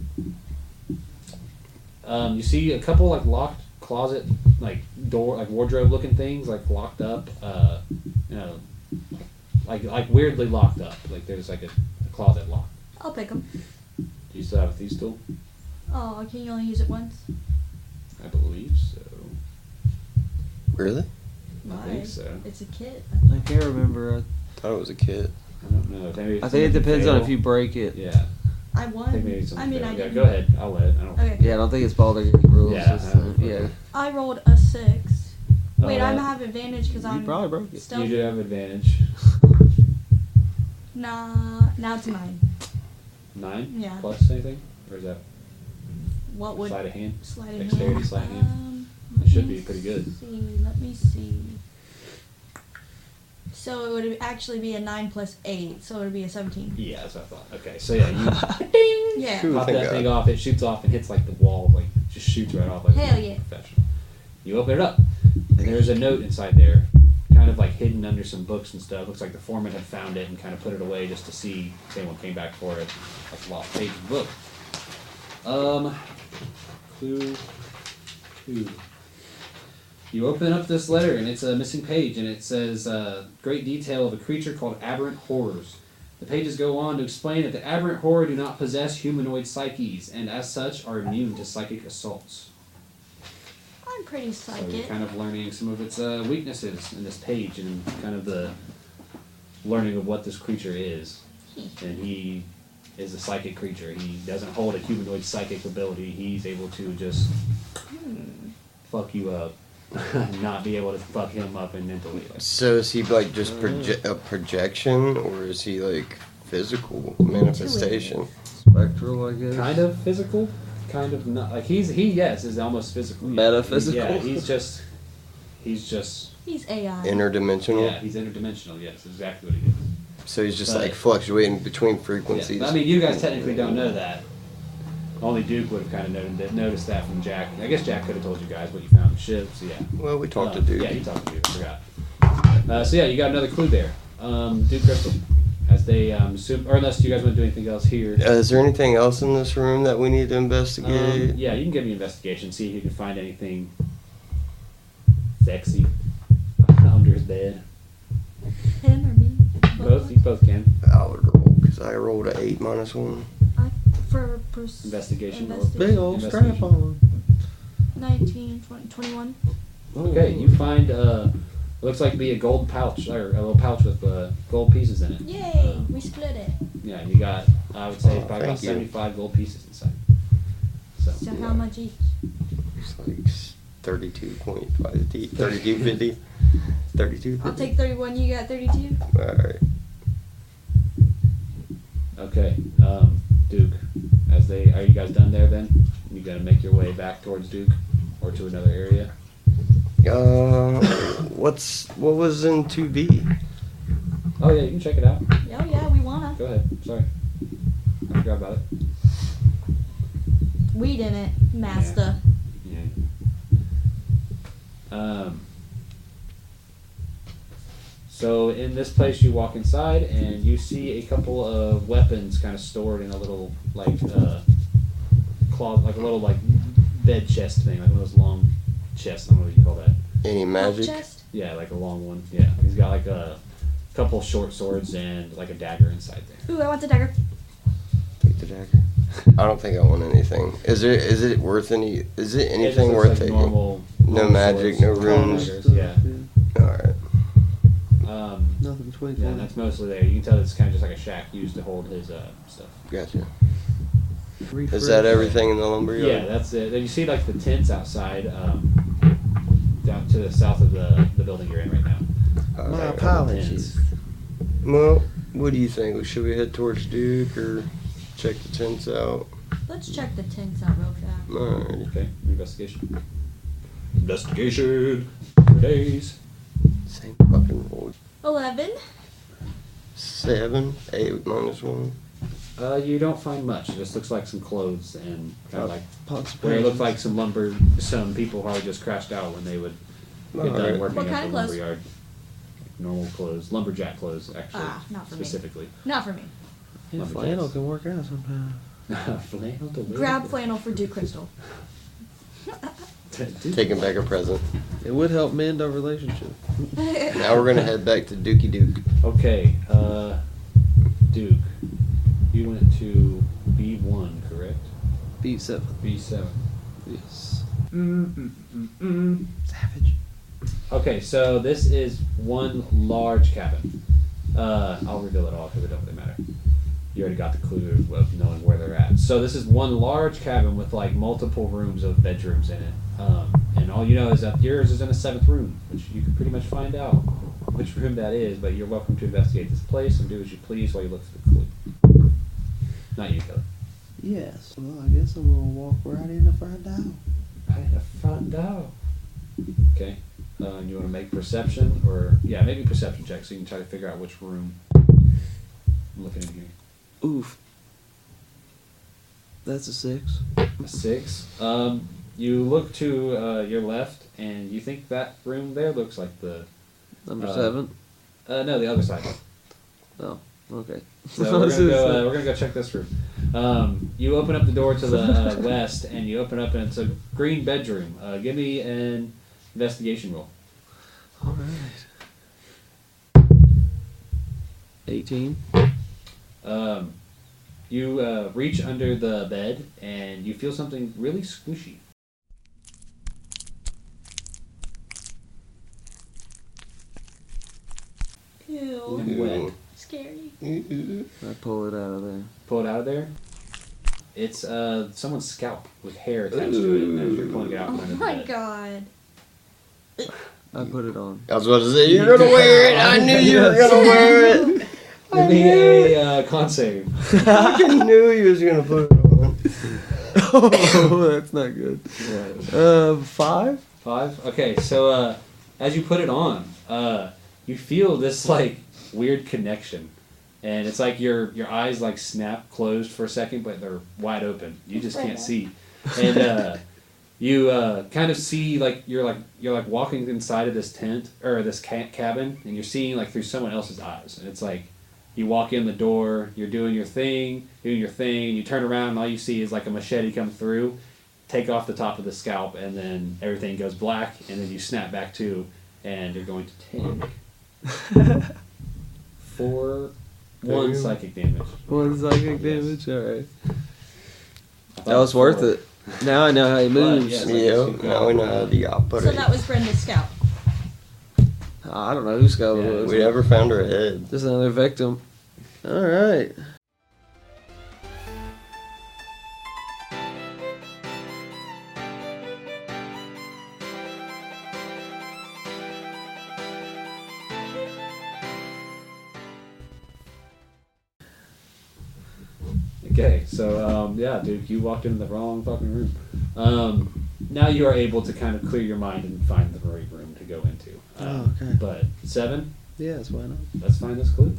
um, you see a couple like locked closet, like door, like wardrobe looking things, like locked up. Uh, you know, like like weirdly locked up. Like there's like a, a closet lock. I'll pick him. Do you still have a thief tool? Oh, can you only use it once? I believe so. Really? I Why? think so. It's a kit. I can't remember. Thought it was a kid. I don't know. Maybe I think it depends on fail. if you break it. Yeah. I I won. think maybe something I mean, failed. I Yeah, didn't. go ahead. I'll let it. I don't. Okay. Yeah, I don't think it's Baldur's Gate rules. Yeah, It's, I uh, don't know. yeah. I rolled a six. Wait, Uh, I'm have advantage because You I'm probably broke it. stealth. You do have advantage. Nah, now it's nine. Nine? Yeah. Plus anything? Or is that What would sleight of hand? sleight of Dexterity, hand? sleight of hand. Um, It let should me be pretty good. See, let me see. So it would actually be a nine plus eight, so it would be a seventeen. Yeah, that's what I thought. Okay, so yeah, you ding, Yeah. Cool. pop Thank that God. thing off. It shoots off and hits like the wall, like just shoots right off. Like Hell a yeah. Professional. You open it up, and there's a note inside there, kind of like hidden under some books and stuff. Looks like the foreman had found it and kind of put it away just to see if anyone came back for it. Like a lost page of the book. Um, clue two. You open up this letter and it's a missing page and it says uh, great detail of a creature called aberrant horrors. The pages go on to explain that the aberrant horror do not possess humanoid psyches and as such are immune to psychic assaults. I'm pretty So you're psychic. kind of learning some of its uh, weaknesses in this page and kind of the learning of what this creature is. And he is a psychic creature. He doesn't hold a humanoid psychic ability. He's able to just fuck you up, not be able to fuck him up and mentally. Like, So is he like just proje- a projection, or is he like physical manifestation? Spectral, I guess. kind of physical, kind of not. Like he's he yes is almost physical. Metaphysical? Yeah, he's just he's just He's A I. Interdimensional. yeah he's interdimensional. Yes, exactly what he is. So he's just But- like fluctuating between Yeah. frequencies. But, I mean, you guys technically don't know that. Only Duke would have kind of noted that, noticed that from Jack. I guess Jack could have told you guys what you found in the ship. So yeah. Well, we talked Um, to Duke. Yeah, you talked to Duke. I forgot. Uh, so yeah, you got another clue there. Um, Duke Crystal, as they um, assume, or unless you guys want to do anything else here. Uh, is there anything else in this room that we need to Um, investigate? yeah, you can give me an investigation. See if you can find anything sexy under his bed. Him or me? Both, you both can. I would roll because I rolled an eight minus one. I, for pers- Investigation. roll. investigation. Big old Investigation. strap on. nineteen, twenty, twenty-one. Okay, you find uh, it looks like to be a gold pouch or a little pouch with uh, gold pieces in it. Yay! Um, We split it. Yeah, you got I would say Oh, probably about thank you. seventy-five gold pieces inside. So, So how much each? It's like thirty-two point five, thirty-two fifty, thirty-two fifty. I'll take thirty-one. You got thirty-two. All right. okay, um, Duke, as they are you guys done there? Then you gonna make your way back towards Duke or to another area? Uh, what's what was in two B? Oh yeah, you can check it out. Oh yeah, we wanna. Go ahead. Sorry, I forgot about it. We didn't, Master. Yeah. Um. So in this place, you walk inside and you see a couple of weapons kind of stored in a little like uh, cloth, like a little like bed chest thing, like one of those long chests. I don't know what you call that. Any magic? Chest? Yeah, like a long one. Yeah, he's got like a couple short swords and like a dagger inside there. Ooh, I want the dagger. Take the dagger. I don't think I want anything. Is there? Is it worth any? Is it It just anything looks worth like taking? normal, No normal magic, swords, no normal runes. daggers, Yeah. All right. Um, Nothing between. yeah, and that's mostly there. You can tell it's kind of just like a shack used to hold his uh, stuff. Gotcha. Is that everything in the lumberyard? Yeah, that's it. Then you see like the tents outside, um, down to the south of the, the building you're in right now. Okay. My Tents. apologies. Well, what do you think? Should we head towards Duke or check the tents out? Let's check the tents out real fast. Alright. Okay, investigation. Investigation. For days. Same fucking roll. Eleven. Seven, eight minus one. Uh, you don't find much. It just looks like some clothes and kind of like Pots where it looked like some lumber. Some people probably just crashed out when they would get done Alright. working What at kind the of clothes? lumberyard. Normal clothes, lumberjack clothes, actually, Ah, not for me. specifically. Not for me. Yeah, flannel can work out sometimes. Flannel to wear. Grab flannel for Duke Crystal. Taking back a present. It would help mend our relationship. Now we're gonna head back to Dookie Duke. Okay, uh, Duke, you went to B one, correct? Beat seven. B seven. Yes. Mm, mm, mm, mm. Savage. Okay, so this is one large cabin. Uh, I'll reveal it all because it don't really matter. You already got the clue of knowing where they're at. So this is one large cabin with like multiple rooms of bedrooms in it. Um, and all you know is that yours is in a seventh room, which you can pretty much find out which room that is, but you're welcome to investigate this place and do as you please while you look for the clue. Not you, Kelly. Yes. Well, I guess I'm gonna walk right in to find out. Right in the front door. Okay. Uh, and you want to make perception, or yeah, maybe perception check so you can try to figure out which room. I'm looking in here. Oof. That's a six. A six. Um, you look to uh, your left, and you think that room there looks like the. Number Uh, seven. Uh, no, the other side. Oh, okay. So we're gonna go. Uh, we're gonna go check this room. Um, you open up the door to the uh, west, and you open up, and it's a green bedroom. Uh, give me an investigation roll. All right. eighteen. Um, you uh, reach under the bed, and you feel something really squishy. Ew. And wet. Scary. I pull it out of there. Pull it out of there. It's uh someone's scalp with hair attached to it as you're pulling it out Oh from under the my bed. god. I put it on. I was about to say, you're gonna wear it! I knew you were gonna wear it! Give me a uh, con save. I knew you was gonna put it on. Oh, that's not good. Uh, five? Five? Okay, so uh, as you put it on, uh, you feel this like weird connection. And it's like your your eyes like snap closed for a second, but they're wide open. You just can't see. And uh, you uh, kind of see like you're like you're like walking inside of this tent or this ca- cabin, and you're seeing like through someone else's eyes. And it's like you walk in the door, you're doing your thing, doing your thing, and you turn around, and all you see is like a machete come through, take off the top of the scalp, and then everything goes black, and then you snap back to, and you're going to take four. One Damn. psychic damage. One psychic Yes. damage? Alright. I thought That was four. worth it. Now I know how he moves. yes. Yep, now we know how to operate. So that was Brenda's scalp. I don't know whose skull Yeah, it was. We never found her head. Just another victim. Alright. Okay, so um, yeah, Duke, you walked into the wrong fucking room. Um, now you are able to kind of clear your mind and find the right room to go into. Um, Oh, okay. But seven, Yes, why not? let's find this clue.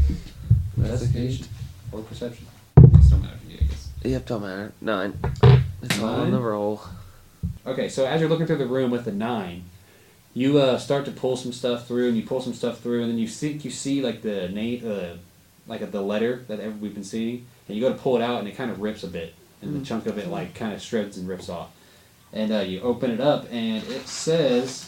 Investigation. Investigation or perception. It doesn't matter for you, I guess. Yep, don't matter. Nine. It's all on the roll. Okay, so as you're looking through the room with the nine, you uh, start to pull some stuff through, and you pull some stuff through, and then you think you see like the name, uh, like the letter that ever we've been seeing, and you go to pull it out, and it kind of rips a bit, and mm. the chunk of it like kind of shreds and rips off, and uh, you open it up, and it says,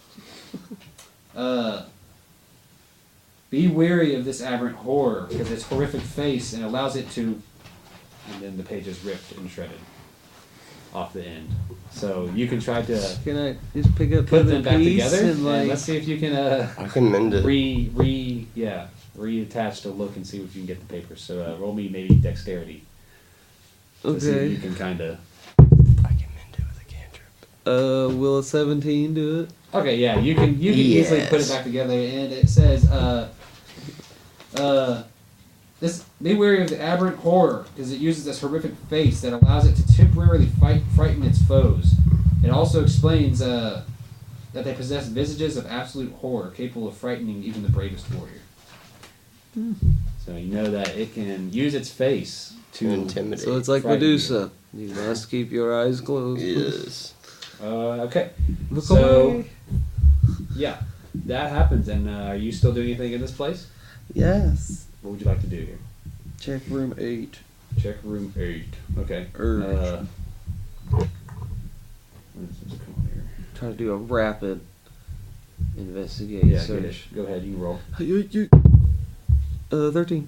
uh, "Be wary of this aberrant horror, because its horrific face and allows it to," and then the page is ripped and shredded off the end. So you can try to can I just pick up put the them back piece together, and, like, and let's see if you can uh, I can mend it. re re yeah reattach to look and see if you can get the papers. So uh, roll me maybe dexterity. Okay. To see if you can kind of. I can mend it with a cantrip. Uh, will a seventeen do it? Okay, yeah, you can you can Yes. easily put it back together, and it says uh uh. This, be wary of the aberrant horror, because it uses this horrific face that allows it to temporarily fight, frighten its foes. It also explains uh, that they possess visages of absolute horror, capable of frightening even the bravest warrior. Mm. So you know that it can use its face to intimidate. So it's like frighten Medusa. You. you must keep your eyes closed. Yes. Uh, okay. Look So, away. yeah, that happens. And uh, are you still doing anything in this place? Yes. What would you like to do here? Check room eight. Check room eight. Okay. Urge. Uh, what is it come here? Try to do a rapid investigate Yeah, search. good. Go ahead. You can roll. You, you, uh, thirteen.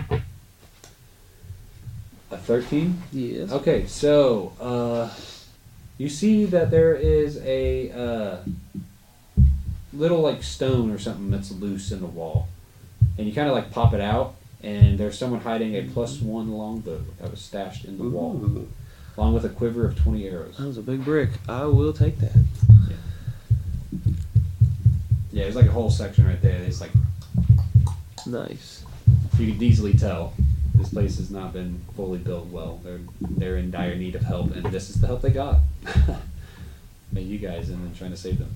A thirteen? Yes. Okay, so uh, you see that there is a uh, little like stone or something that's loose in the wall, and you kind of like pop it out, and there's someone hiding a plus one longbow that was stashed in the wall, Ooh. along with a quiver of twenty arrows. That was a big brick. I will take that. Yeah, there's like a whole section right there. It's like Nice. you can easily tell this place has not been fully built well. They're they're in dire need of help, and this is the help they got. By you guys, and then trying to save them.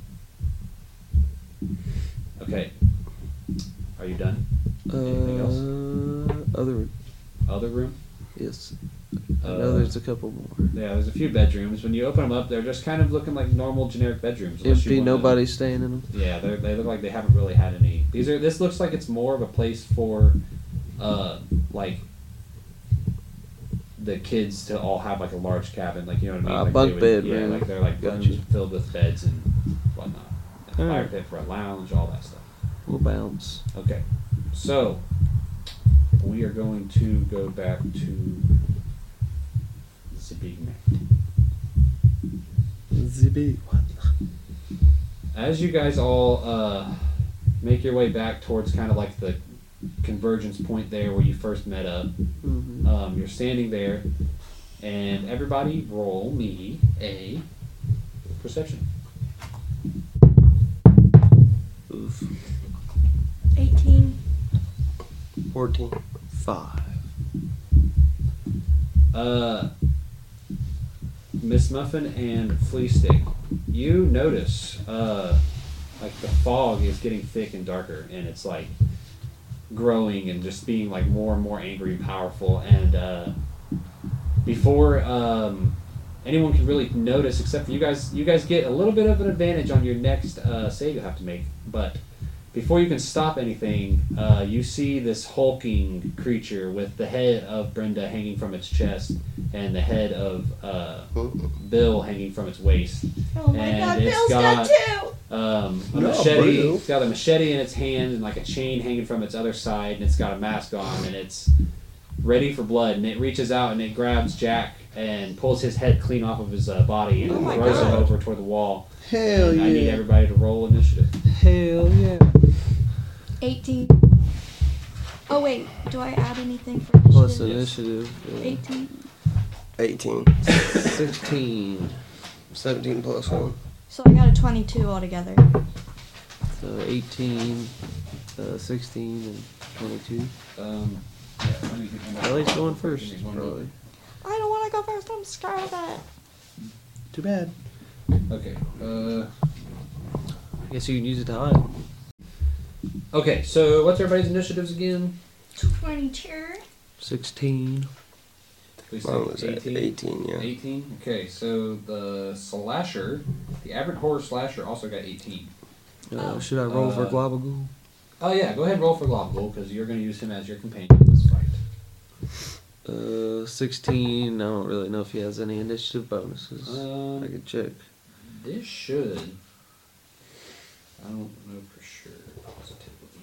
Okay, are you done? Anything else? Uh, other room. Other room? Yes. I Uh, know there's a couple more. Yeah, there's a few bedrooms. When you open them up, they're just kind of looking like normal, generic bedrooms. unless you Empty. wanna- Nobody's staying in them. Yeah, they they look like they haven't really had any. These are. This looks like it's more of a place for, uh, like the kids to all have like a large cabin, like you know what I mean. Uh, like bunk they would- bed, Yeah, man. like they're like Gotcha. rooms filled with beds and whatnot. And a fire Alright. pit for a lounge, all that stuff. We'll bounce. Okay, so we are going to go back to the big man. The big one. As you guys all uh, make your way back towards kind of like the convergence point there where you first met up, Mm-hmm. um, you're standing there, and everybody roll me a perception. Oof. eighteen. fourteen. Five. Uh, Miss Muffin and Flea Stick, you notice uh, like the fog is getting thick and darker, and it's like growing and just being like more and more angry and powerful. And uh, before um, anyone can really notice, except for you guys, you guys get a little bit of an advantage on your next uh, save you have to make. But before you can stop anything, uh, you see this hulking creature with the head of Brenda hanging from its chest and the head of uh, Bill hanging from its waist. Oh my And god, it's Bill's got- dead too! Um, a No, machete. Bill. It's got a machete in its hand and like a chain hanging from its other side, and it's got a mask on, and it's ready for blood. And it reaches out and it grabs Jack and pulls his head clean off of his uh, body and Oh my throws him God. over toward the wall. Hell And I need yeah. everybody to roll initiative. Hell yeah. eighteen. Oh wait, do I add anything for initiative? Plus Yes. initiative. yeah. eighteen. eighteen. Sixteen. seventeen plus one. So I got a twenty-two altogether. So eighteen, uh, sixteen, and twenty-two. Um, yeah, let me get one more. Ellie's going first, Give me one more. probably. I don't want to go first. I'm scared of it. Too bad. Okay. Uh, I guess you can use it to hide. okay. So what's everybody's initiatives again? twenty-two. Sixteen. Police Mine stick was at eighteen. eighteen, yeah. eighteen. Okay, so the slasher, the aberrant horror slasher, also got eighteen. Uh, should I roll for Uh, Globagool? Oh yeah, go ahead and roll for Global because you're going to use him as your companion in this fight. Uh, sixteen. I don't really know if he has any initiative bonuses. Um, I could check. This should. I don't know for sure. Positively.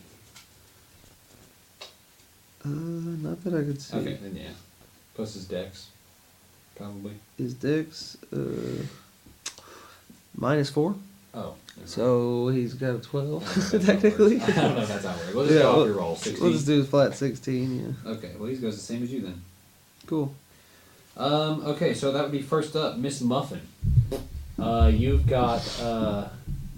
Uh, not that I could see. Okay, then yeah. Plus his dex, probably. His dex, uh, minus four. Oh. never So he's got a twelve, mind. I don't know if that's how it technically. works. I don't know if that's how it works. We'll just Yeah, go off we'll- your roll. sixteen. We'll just do flat sixteen, yeah. Okay, well, he goes the same as you then. Cool. Um, okay, so that would be first up, Miss Muffin. Uh, you've got uh,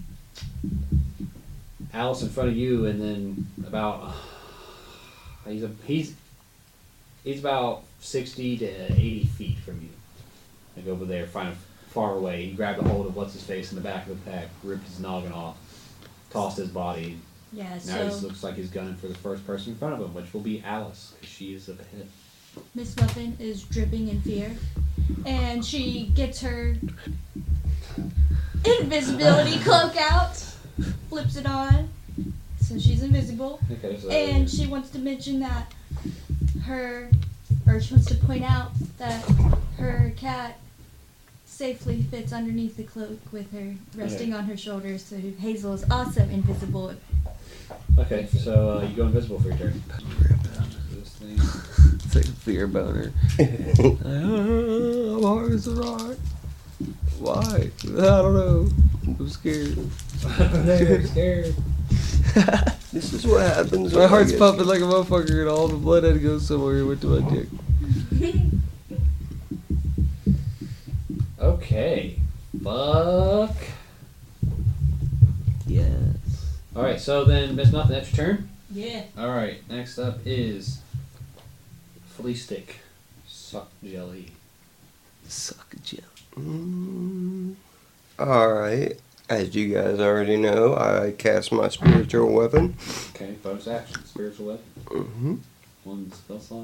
Alice in front of you, and then about uh, he's a, he's he's about sixty to eighty feet from you. Like over there, kind of far away. He grabbed a hold of what's his face in the back of the pack, ripped his noggin off, tossed his body. Yeah, Now he so looks like he's gunning for the first person in front of him, which will be Alice, because she is up ahead. Miss Muffin is dripping in fear, and she gets her invisibility cloak out, flips it on, so she's invisible, Okay, so and she wants to mention that her, or she wants to point out that her cat safely fits underneath the cloak with her resting on her shoulders, so Hazel is also invisible. Okay, so uh, you go invisible for your turn. This thing. It's like a fear boner. I'm hard as a rock. Why? I don't know. I'm scared. They're scared. This is what happens. My when I heart's get- pumping like a motherfucker and all the blood had to go somewhere. It went to my dick. Okay. Fuck. Yes. Alright, so then, Miss Muffin, that's your turn? Yeah. Alright, next up is Flea Stick. Suck jelly. Suck a gel. Mm, Alright. As you guys already know, I cast my spiritual weapon. Okay, bonus action, spiritual weapon. Mm-hmm. One spell slot.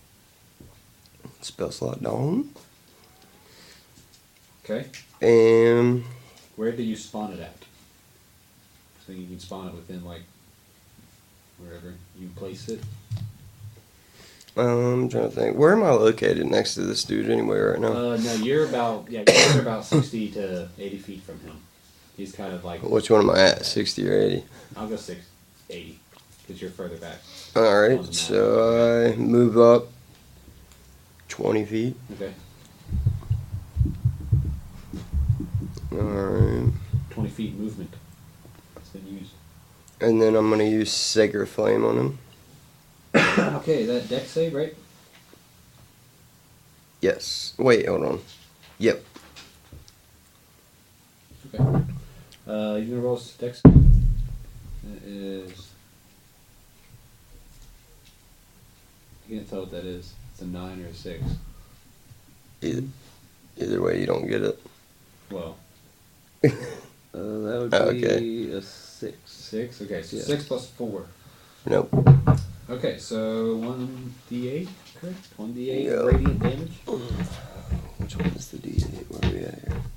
Spell slot down. Okay. And Where do you spawn it at? So you can spawn it within, like, wherever you place it. um, I'm trying to think. Where am I located next to this dude anyway right now? Uh, no, you're about, yeah, you're about sixty to eighty feet from him. He's kind of like, Which one am I at? sixty or eighty? I'll go six, eighty, because you're further back. Alright, so I move up twenty feet. Okay. Alright. twenty feet movement. That's been used. And then I'm going to use Sacred Flame on him. Okay, that deck save, right? Yes. Wait, hold on. Yep. Okay. Uh, you gonna roll a deck save? That is. You can't tell what that is. It's a nine or a six. Either, either way, you don't get it. Well, Uh, that would be Okay. a six. six. Okay, so Yeah. six plus four. Nope. Okay, so one d eight, correct? One d eight Yeah. radiant damage. Which one is the D eight? Where are we at here?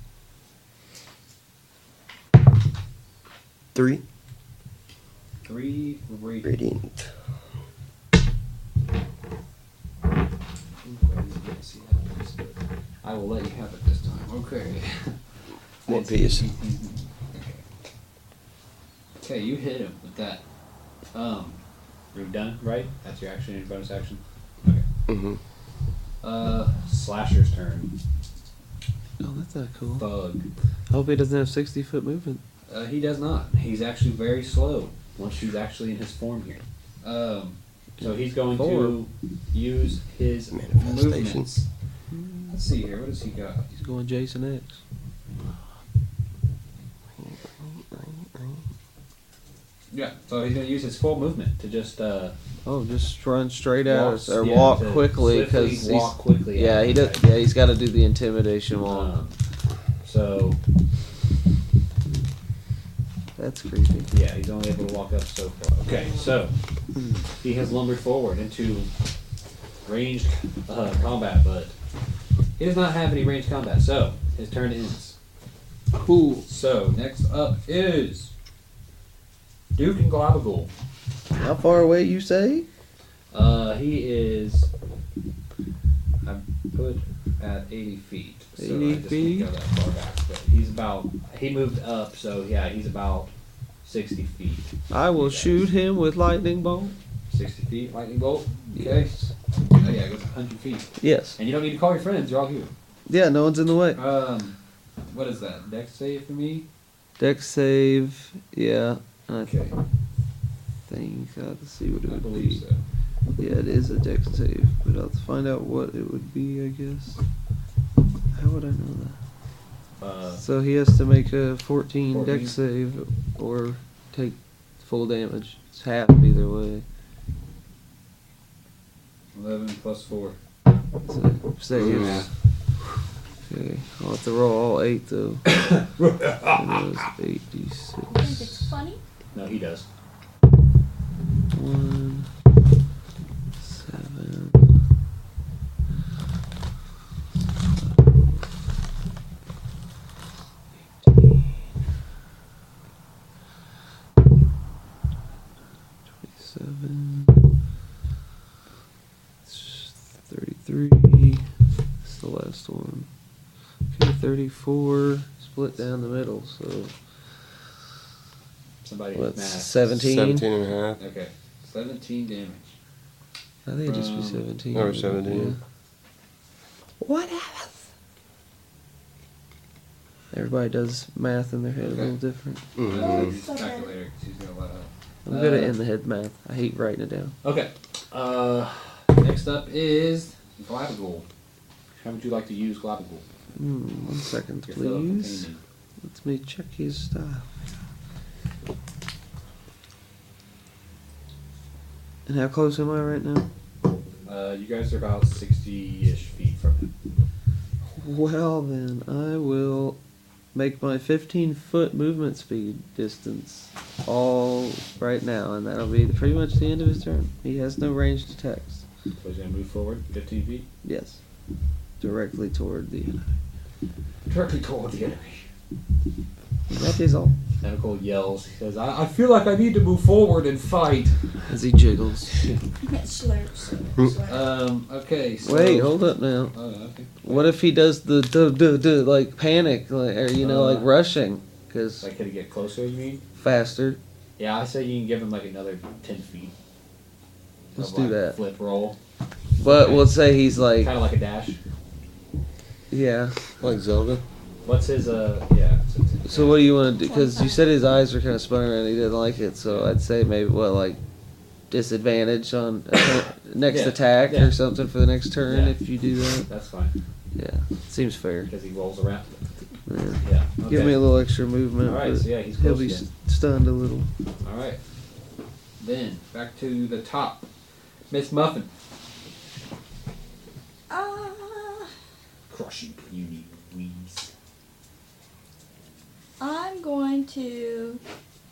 Three. Three radiant. Radiant. I will let you have it this time. Okay. What piece? Okay. Okay, you hit him with that. Um, you're done, right? That's your action and your bonus action. Okay. Mm-hmm. Uh, Slasher's turn. Oh, that's not cool. Bug. I hope he doesn't have sixty foot movement. Uh, he does not. He's actually very slow once he's actually in his form here. Um, so he's going to use his Manifestation. movements. Let's see here. What does he got? He's going Jason X. Yeah. So he's going to use his full movement to just uh, Oh, just run straight out walk- or yeah, walk to quickly swiftly because he's walk quickly. yeah out, he does right? yeah he's got to do the intimidation walk. Um, so That's creepy. yeah, he's only able to walk up so far. Okay, so he has lumbered forward into ranged uh, combat, but he does not have any ranged combat, so his turn ends. Cool. So next up is Duke and Globagul. How far away you say? Uh, he is. I put at eighty feet. So eighty I just feet? Didn't go that far back, but he's about. He moved up, so yeah, he's about sixty feet. I will shoot him with lightning bolt. Sixty feet, lightning bolt. Okay. Oh yeah, it goes one hundred feet, Yes. and you don't need to call your friends. You're all here. Yeah, no one's in the way. Um, what is that? Dex save for me. Dex save. Yeah. I Okay, think. I have to see what it I would believe be. so. Yeah, it is a dex save, but I'll have to find out what it would be, I guess. How would I know that? Uh, So he has to make a fourteen, fourteen. dex save or take full damage. It's half either way. eleven plus four. So save. Yeah. Okay, I'll have to roll all eight though. It was eight d You think six. it's funny? No, he does. One, seven, eighteen, twenty-seven, thirty-three. It's the last one. Okay, thirty-four. Split down the middle, so Somebody what's math. seventeen? Seventeen and a half. Okay, seventeen damage. I think it'd just be From- seventeen. Or seventeen. Yeah. What happens? Everybody does math in their head a Okay. little different. Mm-hmm. Use his calculator 'cause he's gonna let up. I'm good at Uh, in the head math. I hate writing it down. Okay. Uh, next up is Globagul. How would you like to use Globagul? Hmm, one second, Your fellow please. companion. Let me check his style. And how close am I right now? Uh, you guys are about sixty-ish feet from him. Well, then I will make my fifteen foot movement speed distance all right now, and that'll be pretty much the end of his turn. He has no ranged attacks. So he's gonna move forward fifteen feet. Yes, directly toward the enemy. Directly toward the enemy. That is all. Nicole yells. He says, I, I feel like I need to move forward and fight. As he jiggles. Slurps. Slurps. Um, okay, so. Wait, hold up now. Oh, okay. What if he does the duh, duh, duh, like panic, like, or you know, Uh, like rushing? Because Like, could he get closer, you mean? faster. Yeah, I say you can give him like another ten feet. Let's of, do like, that. Flip roll. But Okay. we'll say he's like, Kind of like a dash. yeah. Like Zelda. What's his, uh, yeah. So, it's- So what do you want to do? Because you said his eyes were kind of spun around. He didn't like it. So I'd say maybe what like disadvantage on uh, next Yeah, attack yeah. or something for the next turn Yeah. if you do that. That's fine. Yeah, seems fair. Because he rolls around. Yeah. Yeah. Okay. Give me a little extra movement. Alright, but so yeah, he's he'll close be again. s- stunned a little. Alright. Then, back to the top. Miss Muffin. Ah, Crushing puny wheeze. I'm going to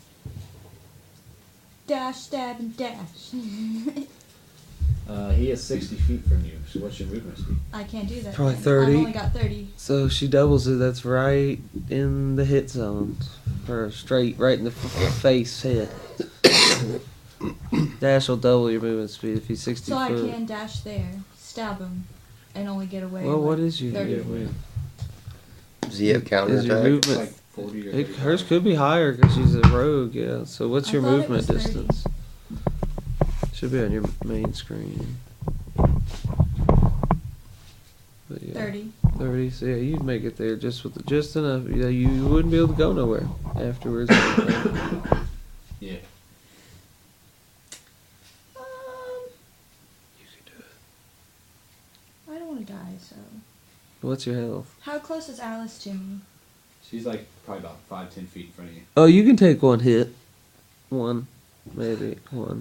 dash, stab, and dash. Uh, he is sixty feet from you, so what's your movement speed? I can't do that. Probably then. thirty. I've only got thirty. So she doubles it. That's right in the hit zone, or straight right in the f- face hit. Dash will double your movement speed if he's sixty So I foot. can dash there, stab him, and only get away. Well, like what is your thirty. Yeah, wait. Does he have counter Is your attack? It's movement? like forty or It, thirty. hers could be higher because she's a rogue. Yeah. So what's I your thought it movement was thirty. distance? Should be on your main screen. But yeah, Thirty. thirty. So yeah, you'd make it there just with the, just enough. You know, you wouldn't be able to go nowhere afterwards. Yeah. Um, You could do it. I don't want to die. So, What's your health? how close is Alice to me? She's like probably about five, ten feet in front of you. Oh, you can take one hit. One, maybe one.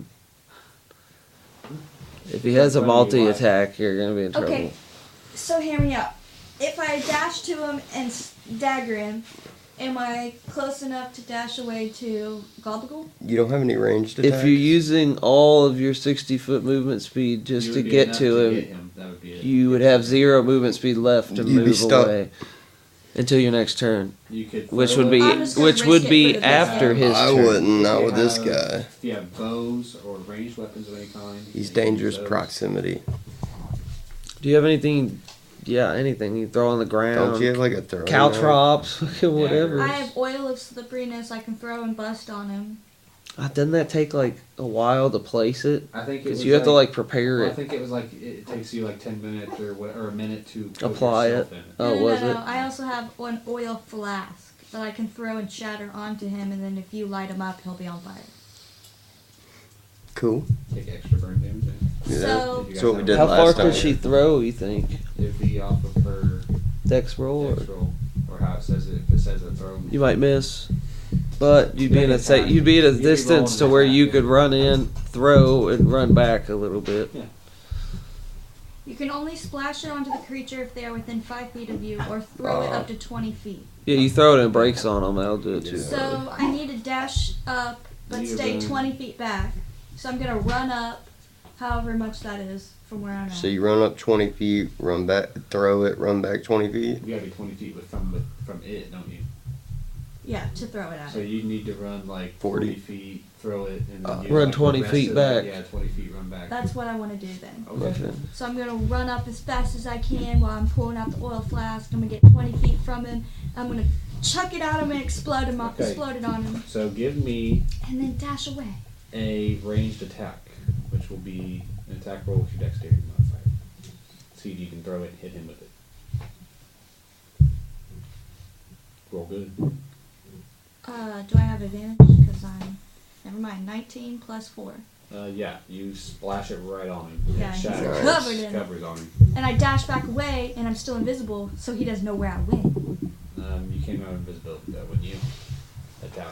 If he has a That's what I mean, multi attack, you're gonna be in trouble. Okay. So hear me out. If I dash to him and s- dagger him, Am I close enough to dash away to Gobble? You don't have any ranged attacks? If you're using all of your sixty foot movement speed just You to would be get enough to him, get him. That would be it. you would have zero movement speed left to You'd be move stuck. away until your next turn, You could which throw would be it. I'm just gonna which risk would it be for the after best. his I turn. wouldn't, not If with you this have- guy. If you have bows or ranged weapons of any kind, He's you can use dangerous those. proximity. Do you have anything? Yeah, anything you throw on the ground? Don't you have like a throw? Caltrops, fucking whatever. I have oil of slipperiness I can throw and bust on him. Uh, doesn't that take like a while to place it? I think it Because was you have to like prepare Well, I it. think it was like it takes you like ten minutes or what, or a minute to put Apply yourself it. in it. Oh, no, no, was no, it? no. I also have an oil flask that I can throw and shatter onto him, and then if you light him up, he'll be on fire. Cool. Take extra burn damage. In. Yeah, So- If you that's guys what we have- did How last far time. could she throw? You think? It'd be off of her Dex roll, or dex roll, or how it says it. If it says a throw. you might miss. But you'd be in a sa- Anytime. you'd be at a You'd be distance to rolling where attack, you yeah. could run in, throw, and run back a little bit. You can only splash it onto the creature if they are within five feet of you, or throw it Uh. up to twenty feet. Yeah, you throw it and breaks on them. That'll do it too. So I need to dash up, but You stay run. twenty feet back. So I'm gonna run up, however much that is from where I'm at. So you run up twenty feet, run back, throw it, run back twenty feet. You gotta be twenty feet with, from with, from it, don't you? Yeah, to throw it at. So it. you need to run like forty. forty feet, throw it, and then Uh, you Run like, the twenty rest feet of that- back. Yeah, twenty feet, run back. That's what I want to do then. Okay. Okay. So I'm gonna run up as fast as I can while I'm pulling out the oil flask. I'm gonna get twenty feet from him. I'm gonna chuck it at him and explode him, Okay. explode it on him, So give me and then dash away. a ranged attack, which will be an attack roll with your dexterity modifier. See if you can throw it and hit him with it. Roll good. Uh, do I have advantage? Because I'm. Never mind. nineteen plus four. Uh, yeah, you splash it right on him. Yeah, It he's shatters, covered in it. covers on him. And I dash back away, and I'm still invisible, so he doesn't know where I went. Um, you came out of invisibility though when you attack.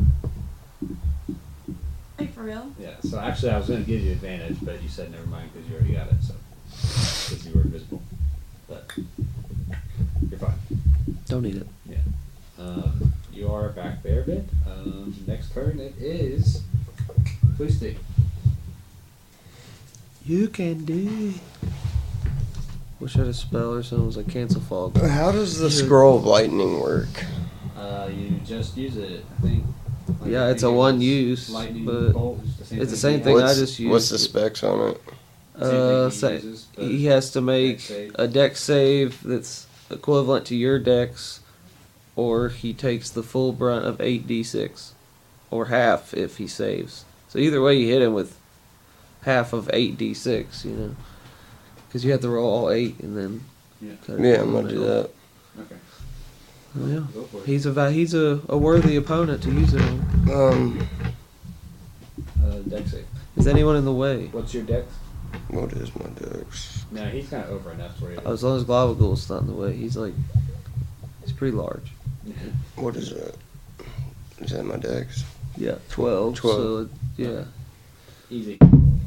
Wait, for real? Yeah. So actually, I was going to give you advantage, but you said never mind because you already got it. So because you were invisible, but you're fine. Don't need it. Um, you are back there a bit. Um, next turn it is Blue Stick. You can do. Wish I had a spell or something. It was like cancel fog. How does the scroll of lightning work? Uh, you just use it, I think. Like, Yeah, I it's think a it one was use, lightning but bolt, it's the same it's the thing same he thing I has. just used. What's the specs on it? Same thing Uh, he say, uses, but he has to make dex save. a dex save that's equivalent to your dex, or he takes the full brunt of eight d six, or half if he saves. So either way, you hit him with half of eight d six, you know, because you have to roll all eight and then. Yeah. cut it Yeah, down I'm gonna the do middle. that. Okay, Oh, yeah, go for it. he's a va- he's a, a worthy opponent to use it on. Um, Uh, dex save. Is anyone in the way? What's your dex? what is my dex? No, he's kind of over enough for you. As long as Glavagul's not in the way, he's like he's pretty large. What is that? Is that my dex? Yeah, twelve. twelve. So it- yeah. Easy.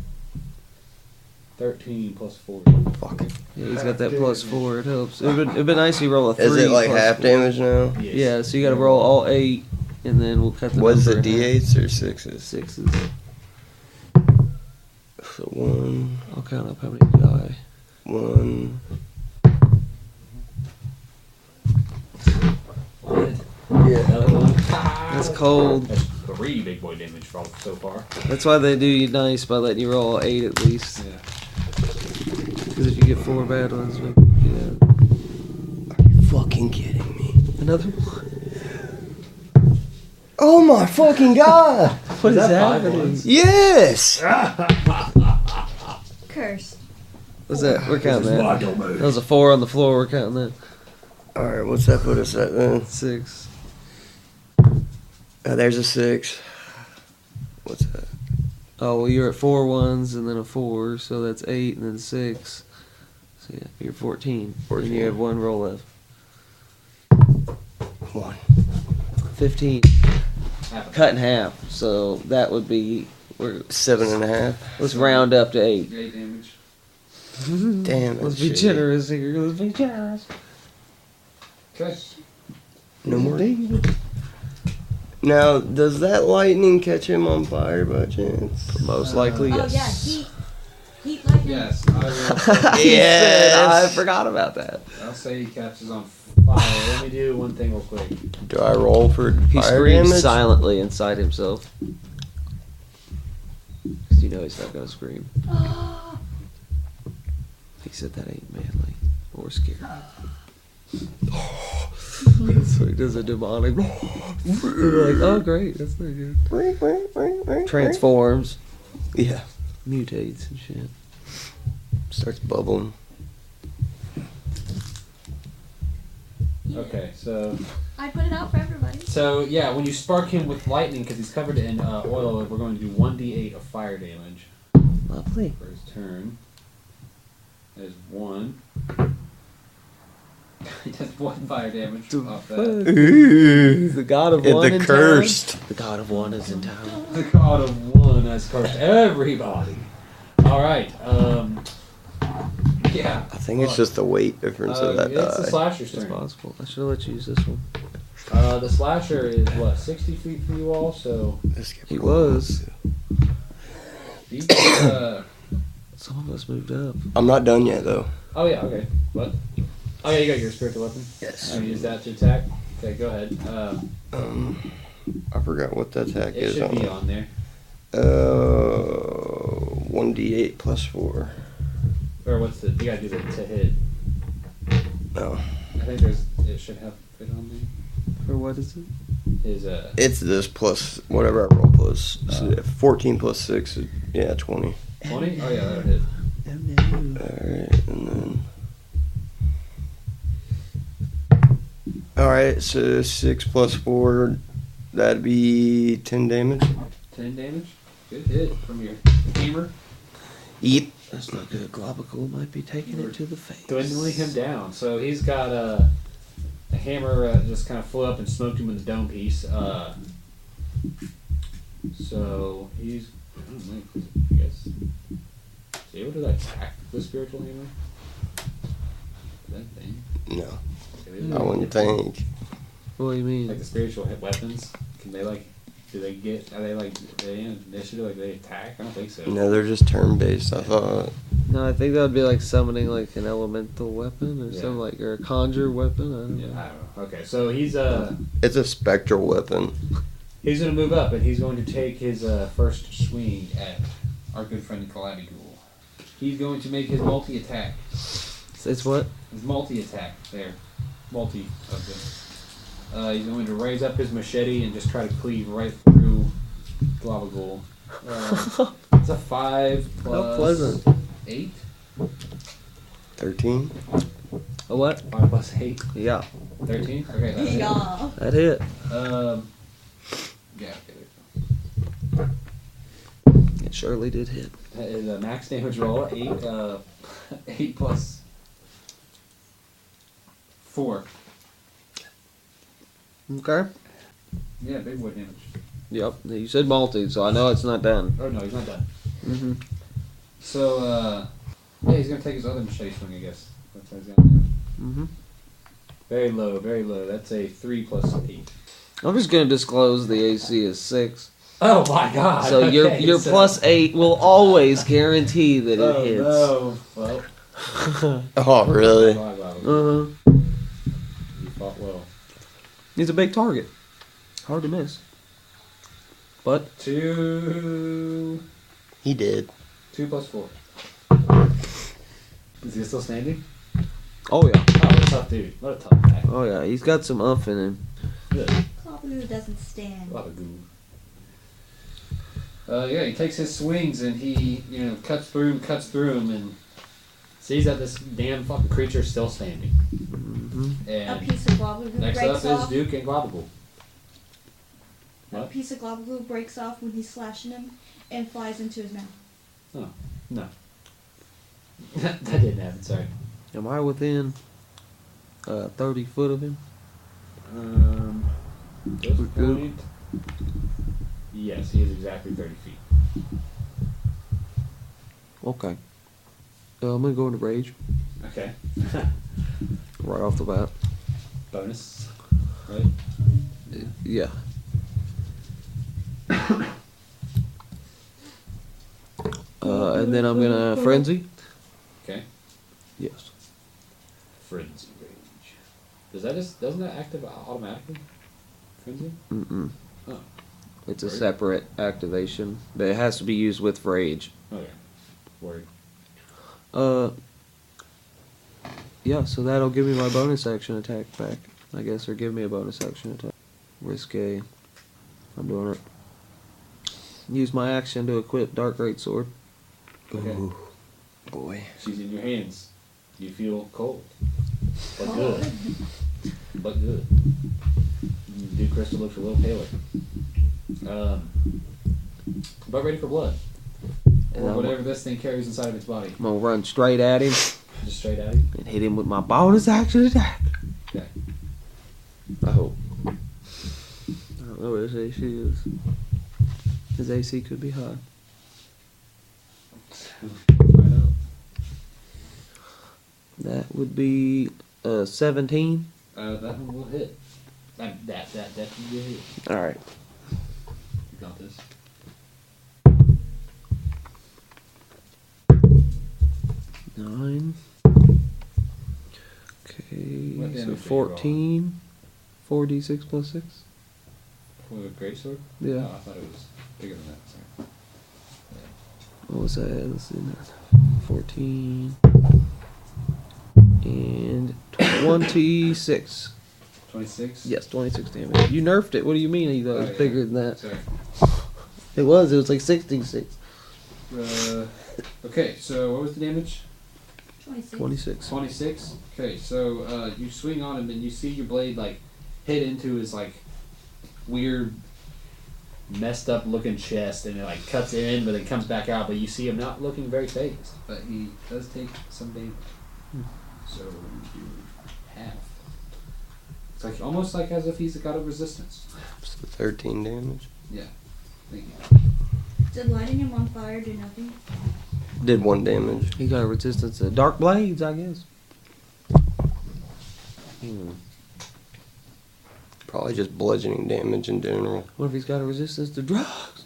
Thirteen plus four. Fuck. Yeah, he's got that plus four. It helps. It'd been, it'd been nice if you roll a three. Is it like plus half four. damage now? Yes. Yeah, so you got to roll all eight, and then we'll cut the. Was number it in half. D eights or sixes? Sixes. So one, I'll count up how many die. one. Yeah. Another one. That's cold. That's three big boy damage for so far. That's why they do you nice by letting you roll all eight at least. Yeah. Because if you get four bad ones, maybe, yeah. Are you fucking kidding me? Another one. Oh my fucking god! What is, that five happening? ones? Yes! Curse. What's that? We're counting that. That was a four on the floor. We're counting that. Alright, what's that put us at then? Six. Uh, there's a six. What's that? Oh, well, you're at four ones and then a four, so that's eight and then six. So yeah, you're fourteen. fourteen. And you have one roll left. One. Fifteen. Half Cut in half. So that would be. We're, Seven and a half. let's round up to eight. Eight damage. Damn, Let's that's be shitty. generous here. Let's be generous. Okay. No more. Now, does that lightning catch him on fire by chance? Most Uh, likely, Oh yes. yeah, heat, heat lightning. Yes, I will. He said, I Yes. forgot about that. I'll say he catches on fire. Let me do one thing real quick. Do I roll for He fire screams damage? silently inside himself. Because you know he's not going to scream. He said that ain't manly or scary. So he does a demonic. You're like, oh great, that's not good. Transforms, Yeah. mutates and shit. Starts bubbling. Okay, so I put it out for everybody. so yeah, when you spark him with lightning because he's covered in uh, oil, we're going to do one d eight of fire damage Lovely. for his turn. That is one. He does one fire damage off that. Ooh. The god of Yeah, one the in cursed. town. The god of one is in town. The god of one has cursed everybody. All right. Um. Yeah. I think it's just the weight difference Uh, of that it's the die. slasher's It's turn. possible. I should have let you use this one. Uh, the slasher is what sixty feet from you all, so This kept He going. was. he, uh, Some of us moved up. I'm not done yet, though. oh yeah, okay. What? Oh yeah, you got your spiritual weapon. Yes. I use that to attack. Okay, go ahead. Uh, Um, I forgot what the attack it is should on. be on there. Uh, one d eight plus four. Or what's the? You gotta do the to hit. No, I think there's. It should have it on there. Or what is it? His uh. it's this plus whatever I roll plus Uh. fourteen plus six. is- Yeah, twenty. twenty? Oh yeah, that'll hit. All right, and then. All right, so six plus four, that'd be ten damage. ten damage. Good hit from your hammer. Eat. That's not good. Globicle might be taking it to the face. Dwindling him down. So he's got a, a hammer uh, just kind of flew up and smoked him with the dome piece. Uh, so he's, I don't know, I guess, is he able to like attack the spiritual hammer? That thing. No, Okay, I wouldn't think. What do you mean? Like the spiritual hit weapons, can they like? Do they get? Are they like? Are they in initiative? Like they attack? I don't think so. No, they're just turn based. I thought. No, I think that would be like summoning like an elemental weapon or Yeah. something like or a conjure weapon. I don't Yeah, know. I don't know. Okay, so he's uh It's a spectral weapon. he's gonna move up and he's going to take his uh, first swing at our good friend Calamigul. He's going to make his multi attack. It's what? His multi attack there, multi of them. Uh, he's going to raise up his machete and just try to cleave right through Glavagul. Uh, it's a five plus How pleasant. eight. Thirteen. A what? Five plus eight. Yeah, Thirteen. Okay, that's it. Yeah. that hit. Um, yeah. Okay. It surely did hit. That is a max damage roll. Eight. Uh, eight plus four. Okay. Yeah, big wood damage. Yep. You said multi, so I know it's not done. Oh no, he's not done. Mm-hmm. So, uh, yeah, he's gonna take his other machete swing, I guess. That's how he's gonna do. Mm-hmm. Very low, very low. That's a three plus eight. I'm just gonna disclose the A C is six. Oh my god! So your okay, your so- plus eight will always guarantee that it Oh hits. no! Well, Oh, really? blah, blah, blah. Uh-huh. You fought well. He's a big target. Hard to miss. But Two, He did. two plus four. Is he still standing? oh yeah. Oh, what a tough dude. What a tough guy. Oh yeah, he's got some umph in him. Good. Clobaloo doesn't stand. A lot of goo. Uh, yeah, he takes his swings and he, you know, cuts through him, cuts through him, and sees that this damn fucking creature's still standing. Mm-hmm. A And piece of Globaloo next up breaks is off. Duke and Globable. A What? piece of Globaloo breaks off when he's slashing him and flies into his mouth. No. that didn't happen, sorry. Am I within uh, thirty foot of him? Um, this We're good. point, yes, he is exactly thirty feet. Okay. Uh, I'm gonna go into rage Okay. right off the bat. Bonus. right? Yeah. Uh, and then I'm gonna frenzy. Okay. Yes. Frenzy rage. Does that just doesn't that active automatically? Frenzy? Mm-mm. Oh. It's a Word. separate activation, but it has to be used with rage. Okay. Word. Uh. Yeah, so that'll give me my bonus action attack back, I guess, or give me a bonus action attack. Risque. I'm doing it. Use my action to equip Dark Greatsword. Okay. Ooh, boy. She's in your hands. You feel cold. But good. But good. Dude Crystal looks a little paler. Um, but ready for blood. And Or I'm- whatever this thing carries inside of its body. I'm gonna run straight at him Just straight at him. and hit him with my bonus action attack. Okay. I hope. I don't know what his A C is. His A C could be high. Find out. That would be uh, seventeen. Uh, that one will hit. That, that, that definitely will hit. Alright. You got this. Nine. Okay, What so damage are you fourteen. four d six plus six. With a greatsword? Yeah. Oh, I thought it was bigger than that. Sorry. What was that? Let's see now. fourteen. And twenty-six. twenty-six? Yes, twenty-six damage. You nerfed it. What do you mean you thought it was Oh, yeah. bigger than that? Sorry. It was. It was like sixty-six. Uh, okay, so what was the damage? twenty-six. twenty-six. twenty-six? Okay, so uh, you swing on him and you see your blade like hit into his like weird messed up looking chest and it like cuts in but then comes back out, but you see him not looking very phased. But he does take some damage. So you do half. It's like almost like as if he's got a resistance. So thirteen damage. Yeah. Thank you. Did lighting him on fire do nothing? Did one damage. He got a resistance to dark blades, I guess. Hmm. Probably just bludgeoning damage in general. What if he's got a resistance to drugs?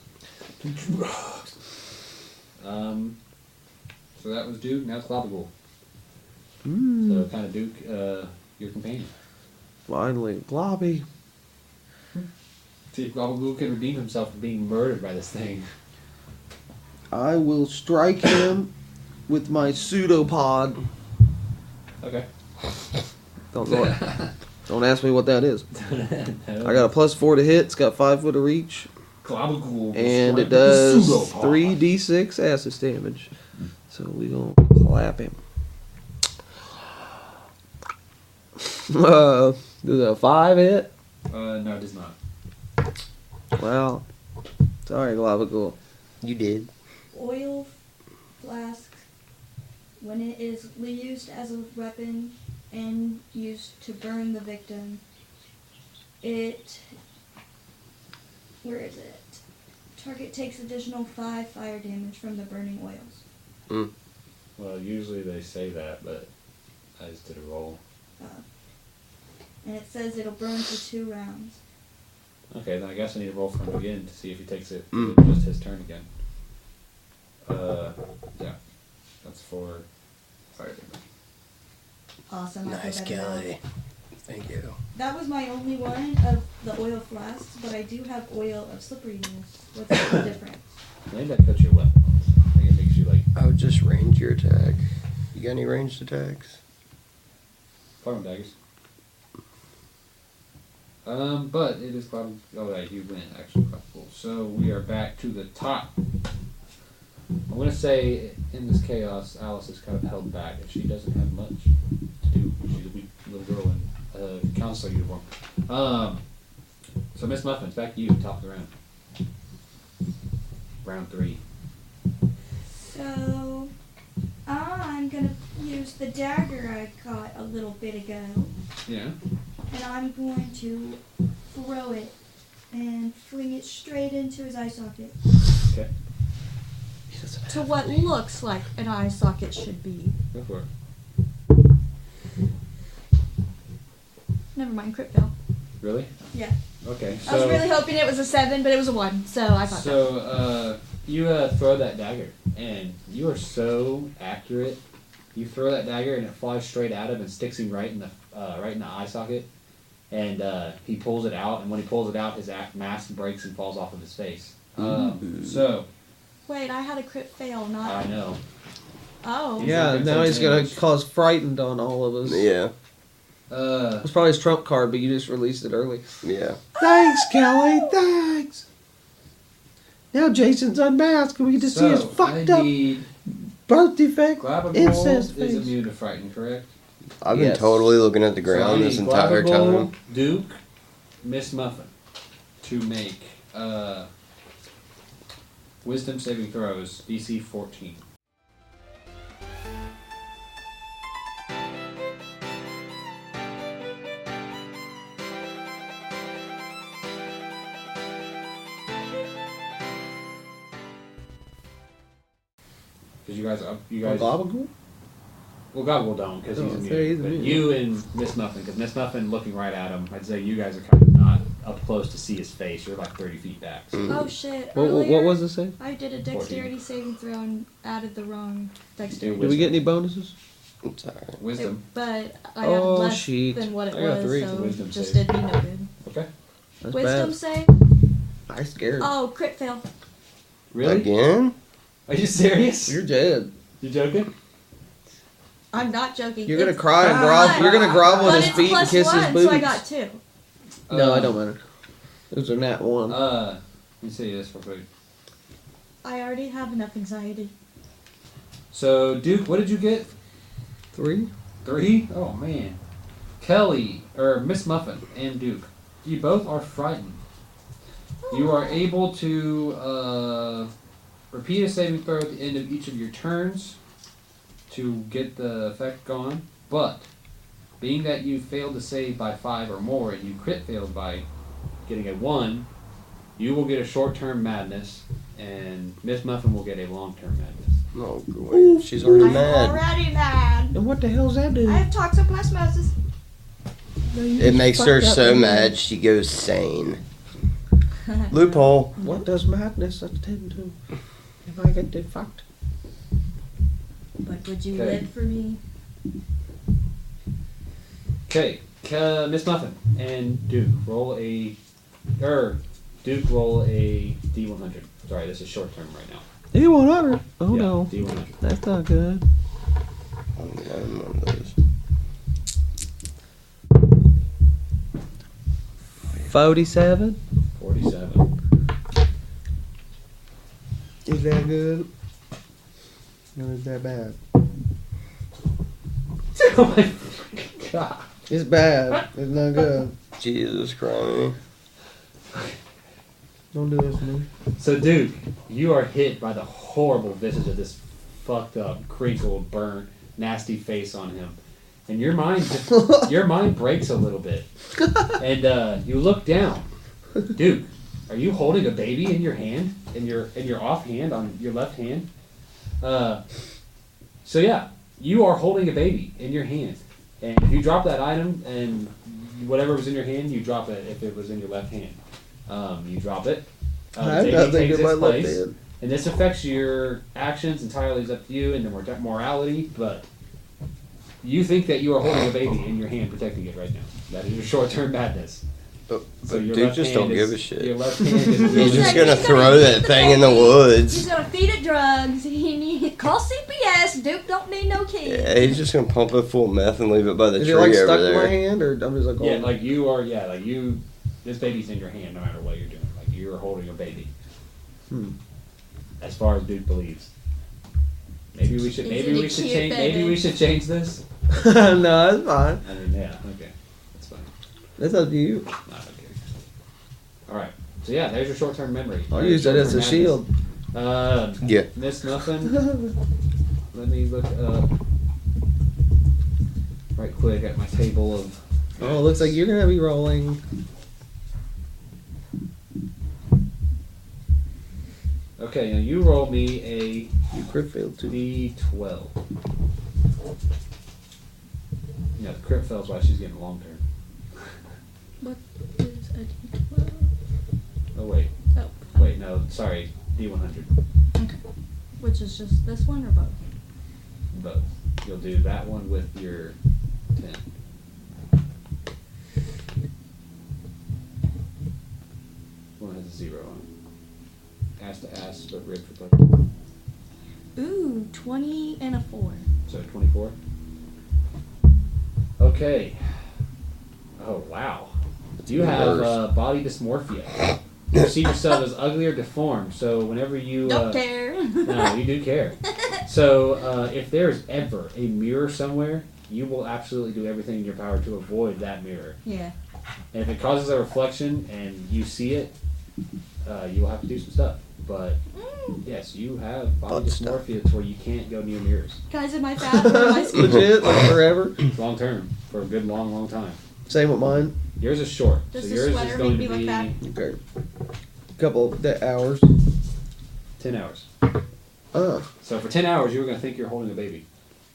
Um so that was Duke, now it's Globagul. Mm. So kind of Duke, uh, your companion. Finally, Globby. See if Globagul can redeem himself from being murdered by this thing. I will strike him with my pseudopod. Okay. Don't go. Don't ask me what that is. I got a plus four to hit. It's got five foot of reach, Globagul. and it does three d six acid damage. So we gonna clap him. Uh, does a five hit? Uh, no, it does not. Well, sorry, Glavacool. You did. Oil flask, when it is used as a weapon and used to burn the victim, it. Where is it? Target takes additional five fire damage from the burning oils. Mm. Well, usually they say that, but I just did a roll. Uh, and it says it'll burn for two rounds. Okay, then I guess I need to roll from again to see if he takes it. Mm. It's just his turn again. Uh, yeah. That's for fire damage. Awesome. I Nice, feel better now. Kelly. Thank you. That was my only one of the oil flasks, but I do have oil of slipperiness. What's the difference? Maybe that cuts your weapon. I think it makes you like I would just range your attack. You got any ranged attacks? farm daggers. Um, but it is cloud. Oh, yeah, you win actually. Cloud. So we are back to the top. I'm gonna say in this chaos, Alice is kind of held back, and she doesn't have much to do. She's a weak little girl in uh, counselor uniform. Um, so Miss Muffin, it's back to you, top of the round. Round three. So, I'm gonna use the dagger I got a little bit ago, Yeah. and I'm going to throw it and fling it straight into his eye socket. Okay. To what looks like an eye socket should be. Go for it. Never mind, crit fail. Really? Yeah. Okay. I was So really hoping it was a seven, but it was a one, so I thought so uh, you uh, throw that dagger, and you are so accurate. You throw that dagger, and it flies straight at him and sticks him right in the uh, right in the eye socket. And uh, he pulls it out, and when he pulls it out, his act mask breaks and falls off of his face. Um, so that. Wait, I had a crit fail, not. I know. Oh. Yeah, He's not now gonna he's take gonna damage. cause frightened on all of us. Yeah, Uh, It's probably his trump card, but you just released it early. yeah. Thanks, Kelly. Thanks. Now Jason's unmasked, and we get to see his so fucked I up need birth defect. Glabagol incest is face. immune to frighten, correct? I've been Yes. totally looking at the So I ground need this entire Glabagol, time. Duke, Miss Muffin, to make uh, Wisdom saving throws, D C fourteen. Because you guys, uh, you guys, Glabagol? well, Gobble don't because he's Oh, immune. so he's but immune. you and Miss Muffin, because Miss Muffin looking right at him, I'd say you guys are kind of not up close to see his face. You're like thirty feet back. So. Mm. Oh shit. What, what, Earlier, what was it say? I did a dexterity saving throw and added the wrong Do dexterity. Did we get any bonuses? It's alright. Wisdom. But I got Oh, less shit. than what it I got was, three. so Wisdom just save. did me no good. Okay. That's Wisdom bad. save? I scared. Oh, crit fail. Really? Again? Are you serious? You're dead. You joking? I'm not joking. You're gonna It's cry and plus grovel. one. You're gonna grovel But at his it's feet and plus kiss one, his boots. so I got two. No, Uh, it don't matter. Those are nat one. Uh, let me see this real quick. I already have enough anxiety. So, Duke, what did you get? Three. Three? Oh, man. Kelly, or Miss Muffin, and Duke, you both are frightened. You are able to uh, repeat a saving throw at the end of each of your turns to get the effect gone, but being that you failed to save by five or more and you crit failed by getting a one, you will get a short-term madness, and Miss Muffin will get a long-term madness. Oh, good. She's already I'm mad. already mad. And what the hell's that do? I have toxoplasmosis. It makes her so mad she goes sane. Loophole. What does madness attend to? If I get the fucked. But would you Okay. live for me? Okay, uh, Miss Muffin and Duke roll a, er, Duke roll a D one hundred. Sorry, this is short term right now. D one hundred. Oh Yeah, no, D one hundred. that's not good. I'm getting one of those. Forty-seven. Forty-seven. Is that good? No, is that bad? Oh my god. It's bad. It's not good. Jesus Christ. Don't do this to me. So Duke, you are hit by the horrible visage of this fucked up, crinkled, burnt, nasty face on him, and your mind just, your mind breaks a little bit, and uh, you look down. Duke, are you holding a baby in your hand, in your in your off hand on your left hand? Uh, so yeah, you are holding a baby in your hand, and if you drop that item and whatever was in your hand, you drop it. If it was in your left hand, um, you drop it. Uh, I have the baby nothing takes in my its left place. hand. And this affects your actions entirely. It's up to you and the mor- morality, but you think that you are holding a baby in your hand, protecting it right now. That is your short-term madness. But, So but your Duke left just hand don't is, give a shit. Your left hand is He's wielding- just He's gonna gonna throw feed that the thing in the baby. woods. He's gonna feed it drugs. He need call C P S. Duke don't need no kid. Yeah, he's just gonna pump it full of meth and leave it by the Is tree it like over stuck in my there. hand, or I'm just like, oh, Yeah, like you are. Yeah, like you. This baby's in your hand, no matter what you're doing. Like you are holding a baby. Hmm. As far as Duke believes. Maybe we should. Is Maybe it a we should cute change. Maybe baby? we should change this. no, that's fine. I mean, yeah. Okay, that's fine. That's up to you. Not okay. All right. So yeah, there's your short-term memory. I'll There's use that as a short-term madness. shield. Uh, Yeah. Miss Muffin. Let me look up right quick at my table of. Oh, looks like you're gonna be rolling. Okay, now you roll me a You crit failed too. D twelve. Yeah, the crit fails why she's getting long term. What? Oh wait. Oh. Wait, no. Sorry. D one hundred. Okay. Which is just this one or both? Both. You'll do that one with your ten. One has a zero on it. Ass to ass, but rib for both. Ooh, twenty and a four. So twenty-four. Okay. Oh wow. You have uh, body dysmorphia. You see yourself as ugly or deformed. So whenever you Don't uh, care. no, you do care. So uh, if there's ever a mirror somewhere, you will absolutely do everything in your power to avoid that mirror. Yeah. And if it causes a reflection and you see it, uh, you will have to do some stuff. But Mm. yes, you have body Butt stuff. dysmorphia to where you can't go near mirrors Guys, am I fat or am I skinny? Legit, like forever. long term for a good long, long time. Same with mine. Yours is short, Does so the yours sweater is going make to me be look Okay. Couple of da- hours. ten hours. Oh. So for ten hours, you were going to think you're holding a baby.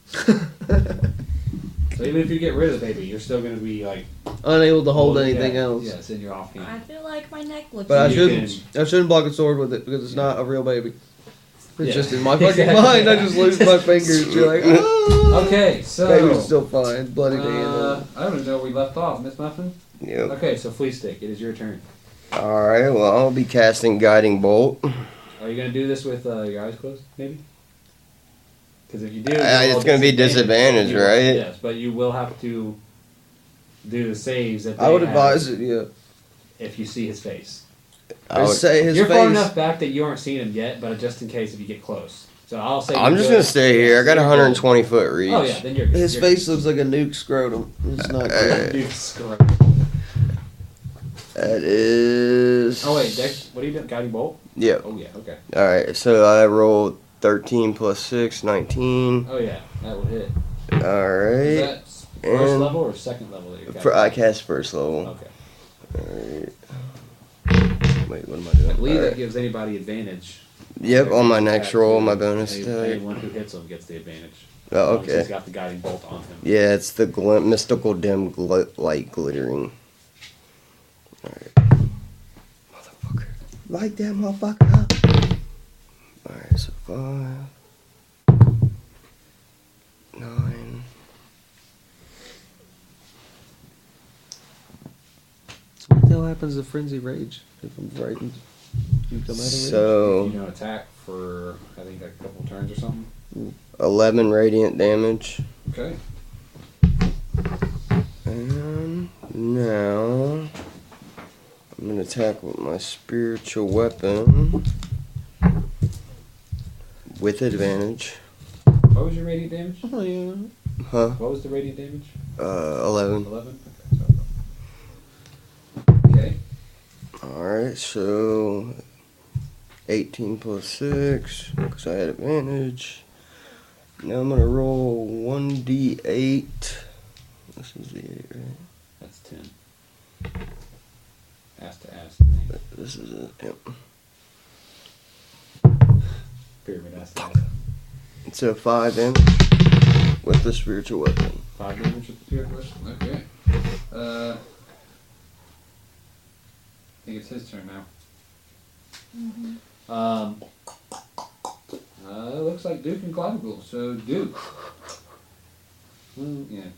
So even if you get rid of the baby, you're still going to be like Unable to hold oh, anything yeah, else. Yeah, it's in your offhand. I feel like my neck looks. But I You shouldn't. I shouldn't block a sword with it because it's not a real baby. It's Yeah. just in my fucking Exactly. mind. I just lose my fingers. You're like, oh. Okay, so Baby's still fine. Bloody to uh, handle. I don't even know where we left off, Miss Muffin. Yep. Okay, so flea stick, it is your turn. All right. Well, I'll be casting guiding bolt. Are you going to do this with uh, your eyes closed, maybe? Because if you do, Uh, you'll it's gonna be disadvantage, disadvantage, you will- right? Yes, but you will have to do the saves that they I would have advise it. Yeah. if you see his face. I I would- say his You're face. far enough back that you aren't seeing him yet, but just in case if you get close. So I'll say. I'm you're just good. gonna stay here. I got a You're one hundred good. twenty foot reach. Oh yeah, then you're good. His You're face good. looks like a nuke scrotum. It's not Uh, good. Dude, screw. That is. Oh wait, Dex, what are you doing? Guiding bolt? Yep. Oh yeah, okay. All right. So I rolled thirteen plus six, nineteen. Oh yeah, that would hit. All Is right. that first And- level or second level? That you're For, I casting? cast first level. Okay. Alright. Wait, what am I doing? I believe that Alright. gives anybody advantage. Yep, on my next Attack, roll, too. my bonus Any- attack. Anyone who hits him gets the advantage. Oh, As long as okay. He's got the guiding bolt on him. Yeah, it's the gl- mystical dim gl- light glittering. Alright. Motherfucker. Light that motherfucker up. Alright, so five. Nine. So what the hell happens to frenzy rage if I'm frightened? You come out of rage. So, You know, attack for I think a couple turns or something. eleven radiant damage. Okay. And now I'm gonna attack with my spiritual weapon with advantage. What was your radiant damage? Oh yeah. Huh? What was the radiant damage? Uh, eleven. Eleven. Okay. So. Okay. Alright, so eighteen plus six, because I had advantage. Now I'm gonna roll one d eight. This is the eight, right? That's ten. Ass to ass. This is it, yep. Pyramid ass to ass. So five damage with the spiritual weapon. Five damage with the spirit question. Okay. Uh, I think it's his turn now. Mm-hmm. Um. Uh, looks like Duke and Clavicle. So Duke. Well, yeah.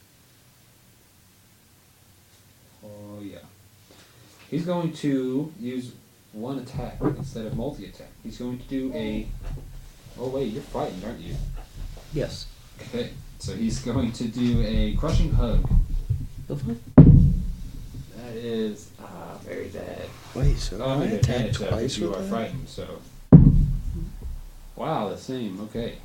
Oh yeah. He's going to use one attack instead of multi-attack. He's going to do a. Oh wait, you're frightened, aren't you? Yes. Okay. So he's going to do a crushing hug. The fuck? That is ah very bad. Wait, so Oh, I I attacked advantage though, 'cause twice you with are that? frightened. So. Wow, the same. Okay.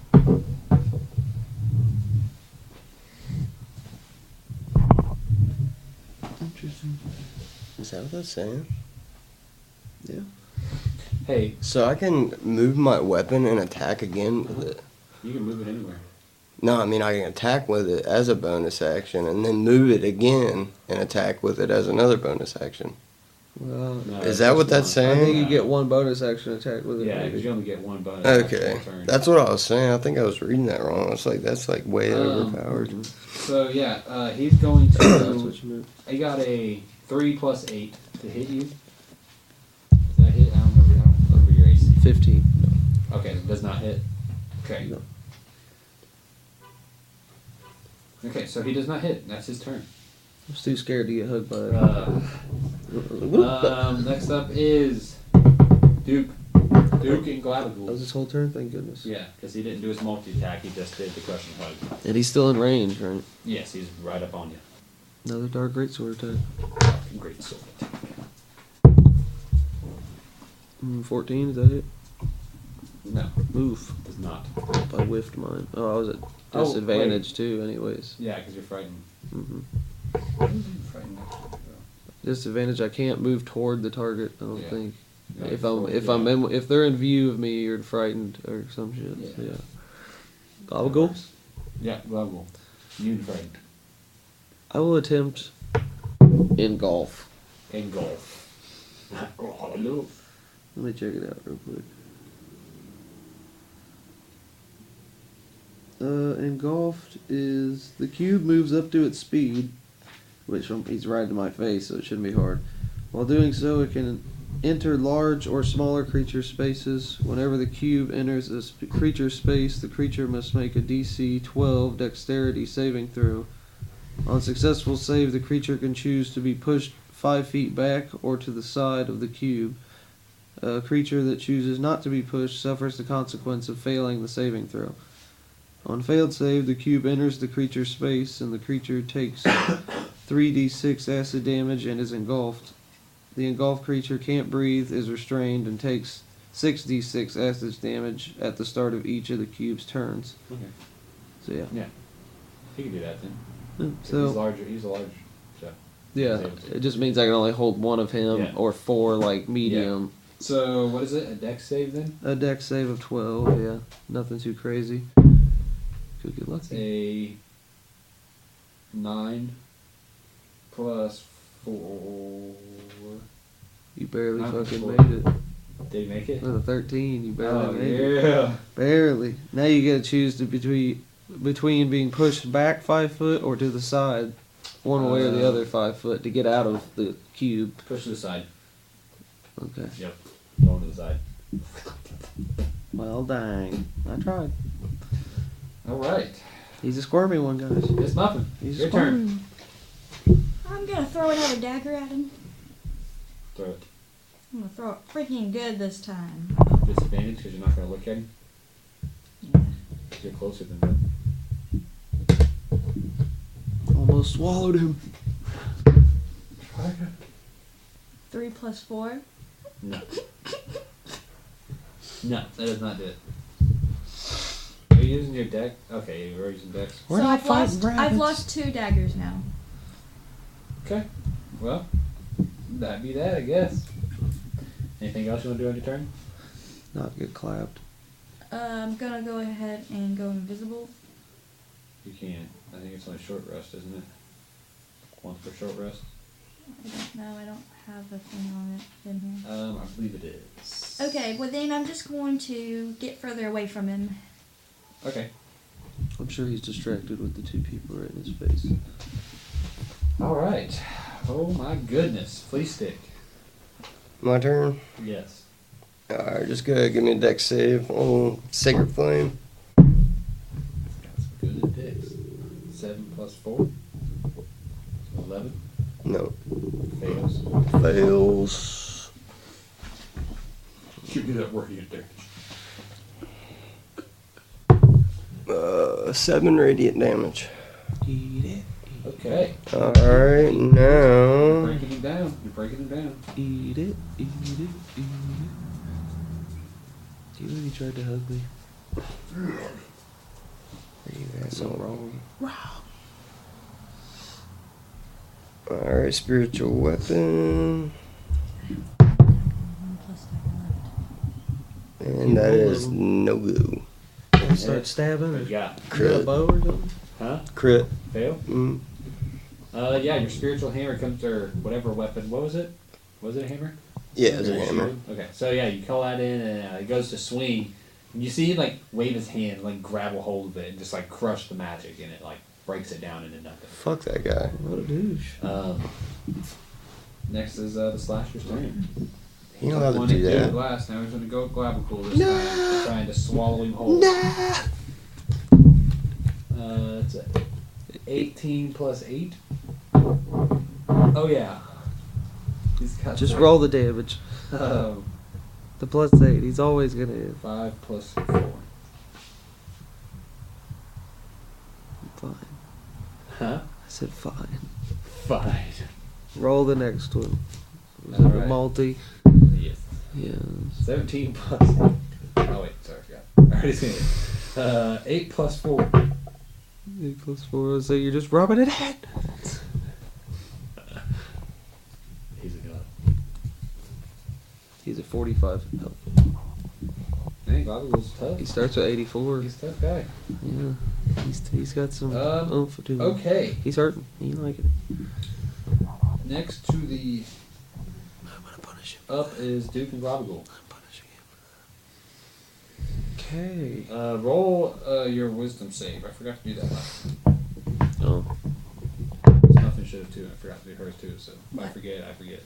Interesting. Is that what that's saying? Yeah. Hey, So I can move my weapon and attack again with it? you can move it anywhere. No, I mean I can attack with it as a bonus action and then move it again and attack with it as another bonus action. Well, No, Is that what that's one. I think saying? you get one bonus action attack with it. Yeah, because maybe. you only get one bonus. action Okay, per turn. that's what I was saying. I think I was reading that wrong. It's like that's like way Um, overpowered. So yeah, uh, he's going That's to. what you meant. I got a three plus eight to hit you. fifteen. Okay, it does not hit. Okay. No. Okay, so he does not hit. That's his turn. I was too scared to get hugged by that. Uh, um, next up is Duke. Duke and That was Gladigal. his whole turn, thank goodness. Yeah, because he didn't do his multi attack. He just did the crushing hug. And he's still in range, right? Yes, he's right up on you. Another dark greatsword attack. Great sword attack. Mm, fourteen, is that it? No, Oof. does not. I whiffed mine. Oh, I was at Oh, disadvantage too, anyways. Yeah, because you're frightened. hmm frightened. Disadvantage. I can't move toward the target. I don't Yeah. think. Yeah, if I'm forward, if yeah. I'm in, if they're in view of me, you're frightened or some shit. Yeah. So, yeah. Gobble. Yeah, Gladigal. You and frightened. I will attempt engulf. Engulf. Let me check it out real quick. Uh, engulfed is the cube moves up to its speed, which um, he's right in my face, so it shouldn't be hard. While doing so, it can enter large or smaller creature spaces. Whenever the cube enters a sp- creature space, the creature must make a D C twelve Dexterity saving throw. On successful save, the creature can choose to be pushed five feet back or to the side of the cube. A creature that chooses not to be pushed suffers the consequence of failing the saving throw. On failed save, the cube enters the creature's space, and the creature takes three d six acid damage and is engulfed. The engulfed creature can't breathe, is restrained, and takes six d six acid damage at the start of each of the cube's turns. Okay. So yeah. Yeah. He can do that then. Yeah, he's So larger. He's a large. So. yeah, it just means I can only hold one of him Yeah. or four like medium. So what is it? A dex save then? A dex save of twelve. Yeah, nothing too crazy. Could get It's lucky. a nine plus four. You barely Nine fucking plus made it. Did he make it? With a thirteen, you barely Oh made it. yeah. Barely. Now you get to choose to between between being pushed back five foot or to the side, one way or the Uh, other five foot to get out of the cube. Push to the side. Okay. Yep. Going to the side. Well, dang. I tried. All right. He's a squirmy one, guys. Miss Muffin. He's Your a turn. I'm gonna throw another dagger at him. Throw it. I'm gonna throw it freaking good this time. Disadvantage because you're not going to look at him. Yeah. You're closer than him. Almost swallowed him. Three plus four. No. No, that does not do it. Are you using your deck? Okay, you're using decks. We're so not I've lost. fighting rabbits. I've lost two daggers now. Okay. Well, that'd be that, I guess. Anything else you want to do on your turn? Not get clapped. Uh, I'm gonna go ahead and go invisible. You can. I think it's only short rest, isn't it? One for short rest. I don't know. I don't have the thing on it in here. Um, I believe it is. Okay, well then I'm just going to get further away from him. Okay. I'm sure he's distracted with the two people right in his face. All right. Oh my goodness. Please stick. My turn. Yes. Alright, just go ahead, give me a deck save on Sacred Flame. That's good at dicks. Seven plus four. Eleven. No. Fails. Fails. You get that working at there. Uh, seven radiant damage. Eat it. Okay. Alright, now. Breaking him down. You're breaking him down. Eat it. Eat it. Eat it. Do you know he tried to hug me? That's So wrong. Alright, spiritual weapon. One plus dagger left. And that is no go. Start stabbing What or you got? you got a Crit. bow or something? Huh? Crit. Fail? Mm. Uh, yeah, your spiritual hammer comes, or whatever weapon. What was it? Was it a hammer? Yeah, it's Or a hammer. shield? Okay, so yeah, you call that in, and uh, it goes to swing. And you see, like, wave his hand, like, grab a hold of it, and just, like, crush the magic, and it, like, breaks it down into nothing. Fuck that guy. What a douche. Um, next is uh, the slasher's turn. He ain't allowed to One do at that. Duke last. Now he's gonna go Glabacool this No. time, trying to swallow him whole. Nah. Uh, it's a eighteen plus eight. Oh yeah. He's got Just three. roll the damage. Um, The plus eight. He's always gonna hit. five plus four. Fine. Huh? I said fine. Fine. Roll the next one. Was All it a right. multi? Yes. Yeah. Seventeen plus. Oh wait, sorry, I forgot. I already seen it. Uh, eight plus four. Eight plus four. So you're just rubbing it in. He's a god. He's at forty-five health. Dang, Glabacool's tough. He starts with eighty-four. He's a tough guy. Yeah. He's he's got some Um, oomph to him. Okay. He's hurting. He ain't like it. Next to the I'm gonna punish him. up is Duke and Glabacool. I'm punishing him. Okay. Uh, roll uh, your wisdom save. I forgot to do that last time. Oh. Nothing should have too. I forgot to do hers too. So if I forget, I forget.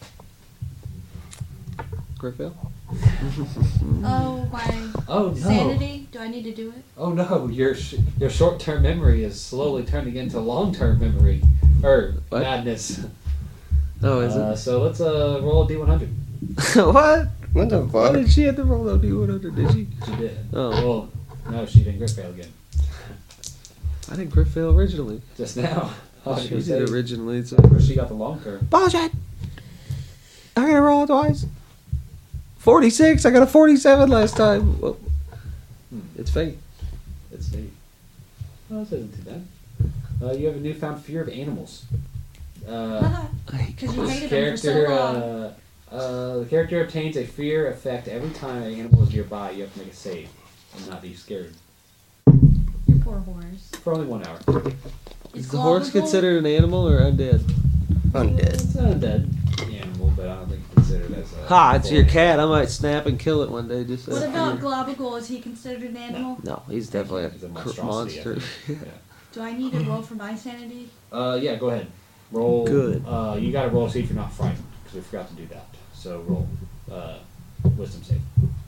Great fail. Oh, my Oh no! sanity. Do I need to do it? Oh no! Your sh- your short term memory is slowly turning into long term memory or What? madness. Oh, is Uh, so let's uh, roll a d one hundred. it? What? What the Why fuck? did she have to roll that D one hundred? Did she? She did. Oh. Well, no, she didn't. Grit fail again. I didn't crit fail originally. Just now. Oh, she she was did originally. So. where she got the long term. Bullshit! I gotta roll twice. forty-six. I got a forty-seven last time. Well, Hmm. it's fate. It's neat. Oh, this isn't too bad. Uh, you have a newfound fear of animals. Uh, Because you this hated them for so character, long. uh, uh, the character obtains a fear effect every time an animal is nearby. You have to make a save and not be scared Your poor horse. for only one hour. Is the horse Glabacool- considered an animal or undead? Undead. It's not a dead animal, but I don't think it's considered as a. Ha! It's your full cat. I might snap and kill it one day. Just What so- about Glabacool? Is he considered an animal? No, he's definitely He's a a cr- monstrosity, I monster. think. Yeah. Do I need to roll for my sanity? Uh, yeah, go ahead. Roll. Good. Uh, you got to roll to see if you're not frightened because we forgot to do that. So roll. Uh, wisdom save.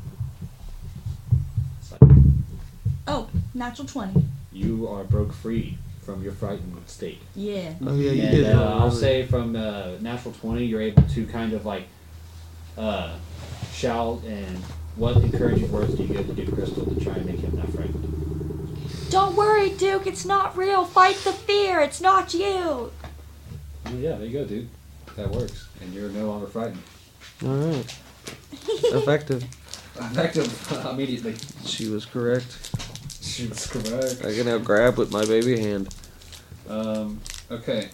So, Oh, natural twenty. you are broke free from your frightened state. Yeah. Oh yeah, you and did. uh, that I'll earlier. say from uh, natural twenty, you're able to kind of like uh, shout and what encouraging words do you give to Duke Crystal to try and make him not frightened? Don't worry, Duke. It's not real. Fight the fear. It's not you. Well, yeah, there you go, dude. That works, and you're no longer frightened. All right. Effective. Effective immediately. She was correct. She was correct. I can now grab with my baby hand. Um, okay.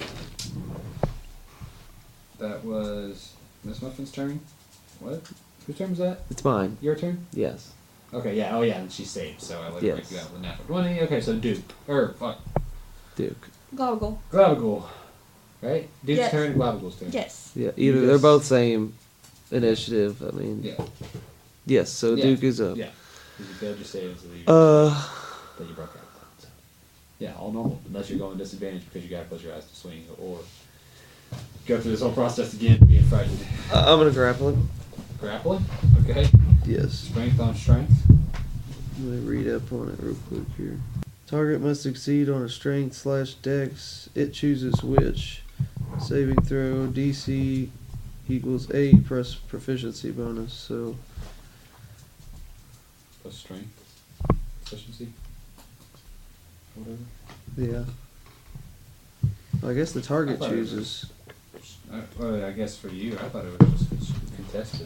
That was Miss Muffin's turn. What? Whose turn was that? It's mine. Your turn? Yes. Okay, yeah, oh yeah, and she saved, so I let her Yes. break you out with a natural twenty. Okay, so Duke. Or, fuck. Duke. Goggle. Glabacool. Right? Duke's Yes. turn, Glabacool's turn. Yes. Yeah. You Either they're just- both same initiative. I mean. Yeah. Yes. So Yeah. Duke is up. Yeah. Because you failed your saves, so you, Uh. that you broke out. So, yeah, all normal. Unless you're going disadvantage because you gotta close your eyes to swing, or go through this whole process again being frightened. I- I'm gonna grapple him. Grappling? Okay. Yes. Strength on strength. Let me read up on it real quick here. Target must succeed on a strength slash dex. It chooses which. Saving throw D C equals eight plus proficiency bonus. So Plus strength. Efficiency. Whatever. yeah. I guess the target I thought it was- chooses. I, well, I guess for you, I thought it was just contested.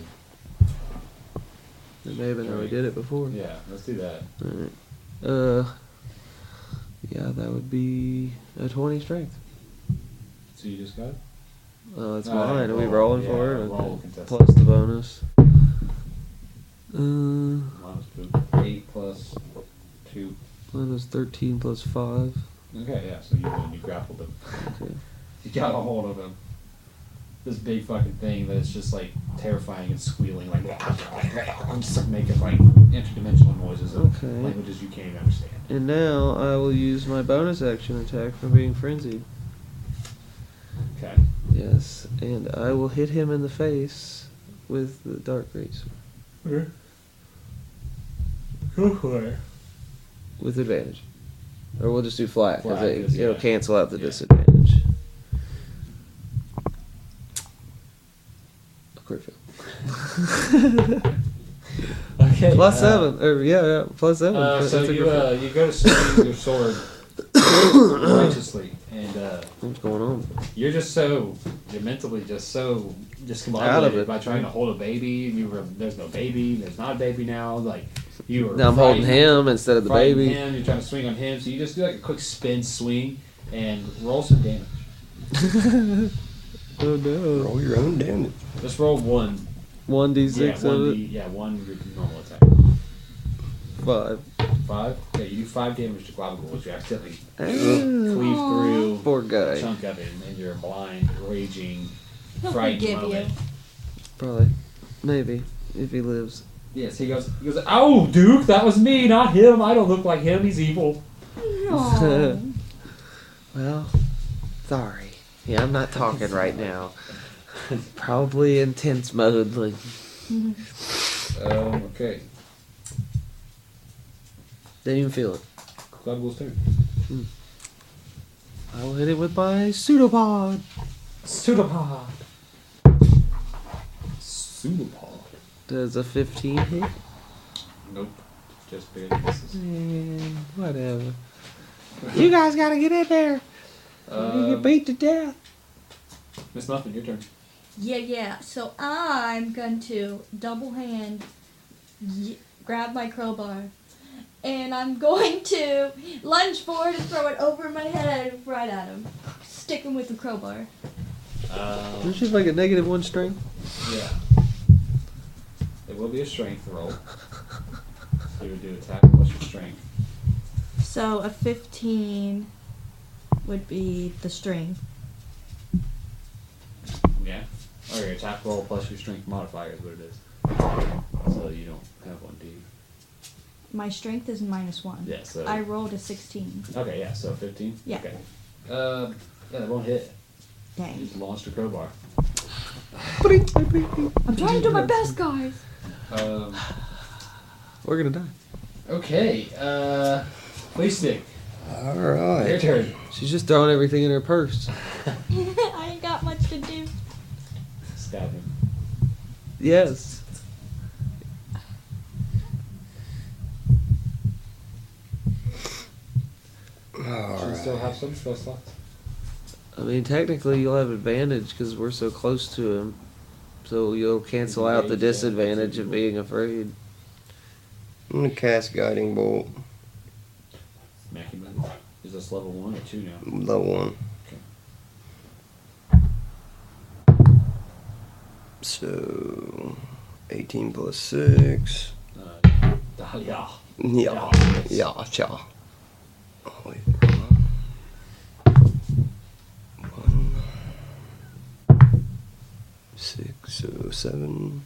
It may have been how we did it before. Yeah, let's do that. Alright. Uh. Yeah, that would be a twenty strength. So you just got it? Oh, it's Uh, mine. Are we roll- rolling yeah, for it? roll Okay. contested. Plus the bonus. Uh, Mine was poop. Eight plus two. mine was thirteen plus five. Okay, yeah, so you win. You grappled him. Okay. You got a hold of him. This big fucking thing that's just like terrifying and squealing, like I'm just like making like interdimensional noises of Okay. languages you can't even understand. And now I will use my bonus action attack for being frenzied. Okay. Yes, and I will hit him in the face with the dark race Go for it. with advantage, or we'll just do flat because Flat, it, 'cause, it'll yeah. cancel out the Yeah. disadvantage. A crit fail. Okay. Plus uh, seven, or yeah, yeah, plus seven. Uh, That's so a you crit fail. uh, you go to swing your sword righteously, and uh, What's going on? you're just so you're mentally just so Out of discombobulated it. by trying to hold a baby. And you were there's no baby. There's not a baby now. Like you were. Now I'm holding frightened- him instead of the frighten baby. Him, you're trying to swing on him, so you just do like a quick spin swing and roll some damage. Oh no! Roll your own damage. Just roll one. One d Yeah, six one of D, it. yeah, one your normal attack. Five. Five. Yeah, you do five damage to Clavicle as you accidentally Ah, cleave through poor a guy. chunk of it, and you're blind, raging, He'll frightened forgive you. moment. Probably, maybe if he lives. Yes, he goes. He goes. Oh, Duke, that was me, not him. I don't look like him. He's evil. Aw. Well, sorry. Yeah, I'm not talking right now. Probably in tense mode. Like, Um. Okay. didn't even feel it. Clavicle's turn. I will hit it with my pseudopod. Pseudopod. Pseudopod. Does a fifteen hit? Nope. Just barely misses. Man, whatever. You guys gotta get in there. You Um, get beat to death. Miss Muffin, your turn. Yeah, yeah. So I'm going to double hand y- grab my crowbar, and I'm going to lunge forward and throw it over my head right at him. Stick him with the crowbar. Um, Don't you have like a negative one strength? yeah. It will be a strength roll. So you would do attack plus your strength. So a fifteen would be the string. Yeah. Or your attack roll plus your strength modifier is what it is. So you don't have one, do you? My strength is minus one. Yeah, so. I rolled a sixteen. Okay, yeah, so fifteen? Yeah. Okay. Um, yeah, that won't hit. You Dang. just launched a crowbar. I'm trying to do my best, guys. Um, We're gonna die. okay, uh, please stick. All Your right. turn. She's just throwing everything in her purse. I ain't got much to do. Stab him. Yes. All Should right. still have some spell slots. I mean, technically, you'll have advantage because we're so close to him. So you'll cancel out the Engage, yeah. disadvantage of being afraid. I'm gonna cast Guiding Bolt, Mackie move. Is this level one or two now? level one. So, eighteen plus six. Uh, yeah. Yeah, yeah, yeah. Oh, wait. One, six, so seven.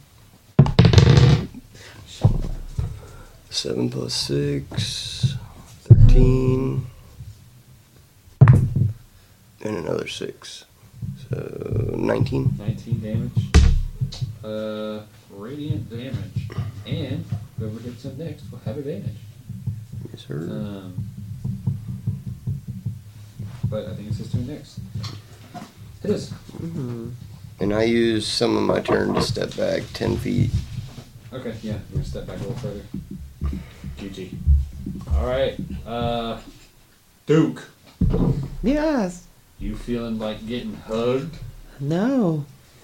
Seven plus six, thirteen, and another six. So nineteen. nineteen damage. Uh, radiant damage. And whoever hits him next will have advantage. Yes, sir. Um, but I think it's his turn next. It is. Mm-hmm. And I use some of my turn to step back ten feet. Okay, yeah, we're gonna step back a little further. Q G. Alright, uh, Duke, Yes. you feeling like getting hugged? No.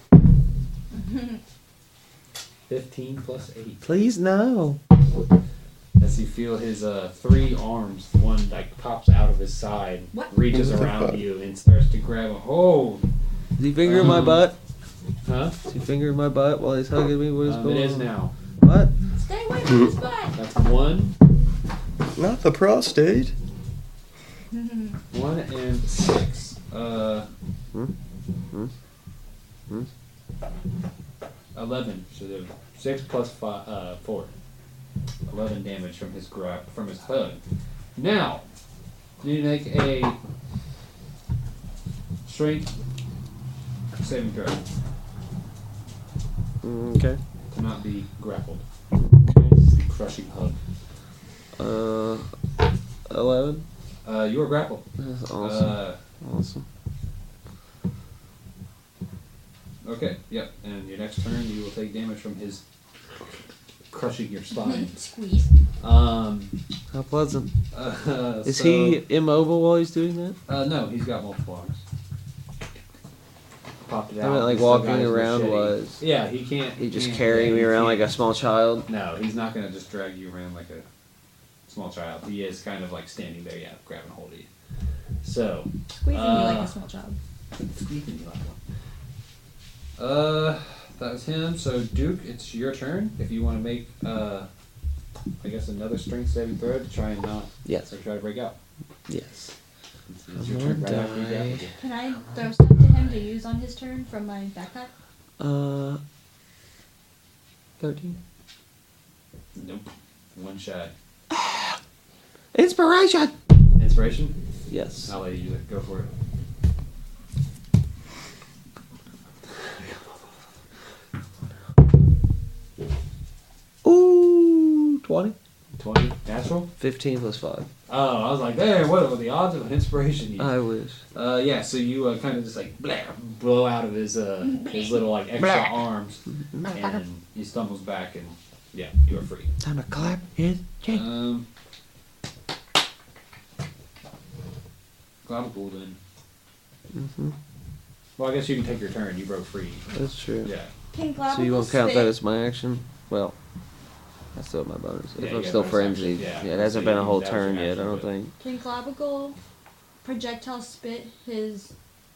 fifteen plus eight. Please no. As you feel his uh, three arms, the one like pops out of his side, What? reaches around you and starts to grab a hold. Is he fingering my Um, butt? Huh? Is he fingering my butt while he's hugging me? What is Um, going it is on? now. What? Stay away from his butt. That's one, Not the prostate. one and six. Uh, Hmm? Hmm? Hmm? eleven. So there's six plus five, uh, four. Eleven damage from his grab, from his hug. Now, you make a strength saving throw. Okay. To not be grappled. Okay. This is the crushing hug. Uh, eleven. Uh, you are grappled. That's awesome. Uh, awesome. okay, yep. And your next turn, you will take damage from his crushing your spine. Squeeze. Um, How pleasant. uh, Is so- he immobile while he's doing that? Uh, no, he's got multiple arms. Popped it I out. meant, like, He's still walking got his around machete. was- Yeah, he can't. He just can't- carrying yeah, me he around like can't- a small child. No, he's not gonna just drag you around like a small child. He is kind of like standing there, yeah, grabbing hold of you. So, Squeezing Uh, you like a small child. squeezing you like one. Uh, that was him. So Duke, it's your turn. If you want to make, uh, I guess another strength saving throw to try and not, Yes. or try to break out. Yes. It's, it's your I'm turn gonna right after you die. grapple again. Can I throw stuff to him to use on his turn from my backpack? Uh, thirteen. Nope, one shy. Inspiration. Inspiration. Yes. I'll let you do it. Go for it. Ooh, twenty. Twenty natural. Fifteen plus five. Oh, I was like, there. What are the odds of an inspiration? You? I wish. Uh, yeah, so you uh, kind of just like blah, blow out of his uh, his little like extra Blah. arms, and he stumbles back, and yeah, you are free. Time to clap his cheek. Um, Global then. Mm-hmm. Well, I guess you can take your turn. You broke free. That's true. Yeah. Can Glavicle So you won't count spit? that as my action? Well, I still have my bonus. Yeah, if you I'm got still bonus frenzied. action, Yeah, yeah. it hasn't So been a you- whole that was turn your yet, I action, don't but- think. Can Glavicle projectile spit his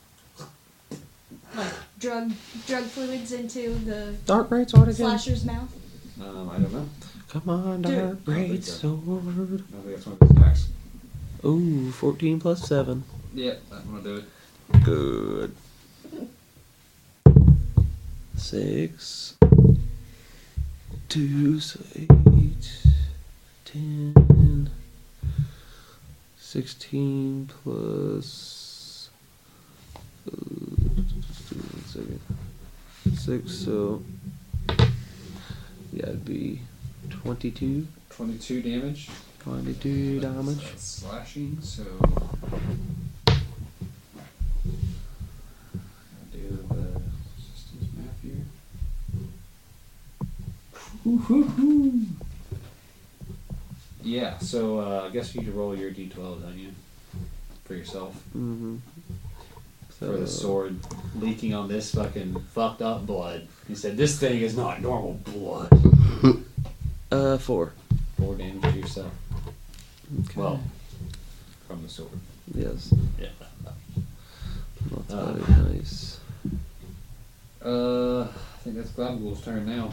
like drug drug fluids into the Dark Great Sword again. slasher's mouth? Um, I don't know. Come on, Dude. Dark I don't Great think so. Sword. I think that's one of his attacks. Ooh, fourteen plus seven. Yep, I'm gonna do it. Good. Six. Two, so eight. Ten. Sixteen plus. Uh, one second. Six, so. Yeah, it'd be twenty-two. Twenty-two damage. twenty-two damage. That's slashing. So. I'll do the systems map here. Woo-hoo-hoo. Yeah, so uh, I guess you need to roll your d twelve, don't you? For yourself. Mm-hmm. For the sword leaking on this fucking fucked up blood. He said, this thing is not normal blood. Uh, four. Four damage to yourself. Okay. Well, from the sword. Yes. Yeah. Not Uh. very nice. Uh, I think that's Globul's turn now.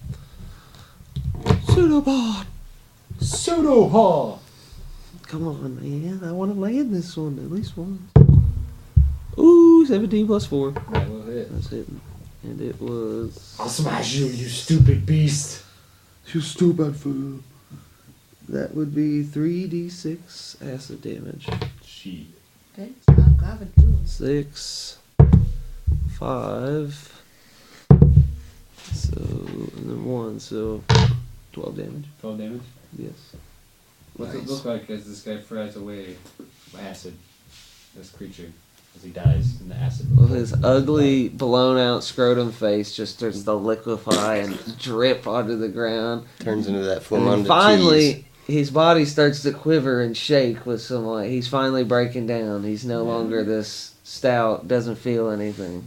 Pseudobot! Pseudo Haw! Come on, man. I want to land this one at least once. Ooh, seventeen plus four. That will hit. That's hitting. And it was. I'll smash you, you stupid beast! You stupid fool. That would be three d six acid damage. Shit. Good job, Glavicle. Six. Five. So, and then one, so twelve damage. twelve damage? Yes. What's it Nice. look like as this guy fries away acid? This creature, as he dies in the acid. Well, his ugly, blown out scrotum face just starts to liquefy and drip onto the ground. Turns into that And then Flamanda finally, cheese. his body starts to quiver and shake with some like he's finally breaking down. He's no Yeah. longer this stout, doesn't feel anything.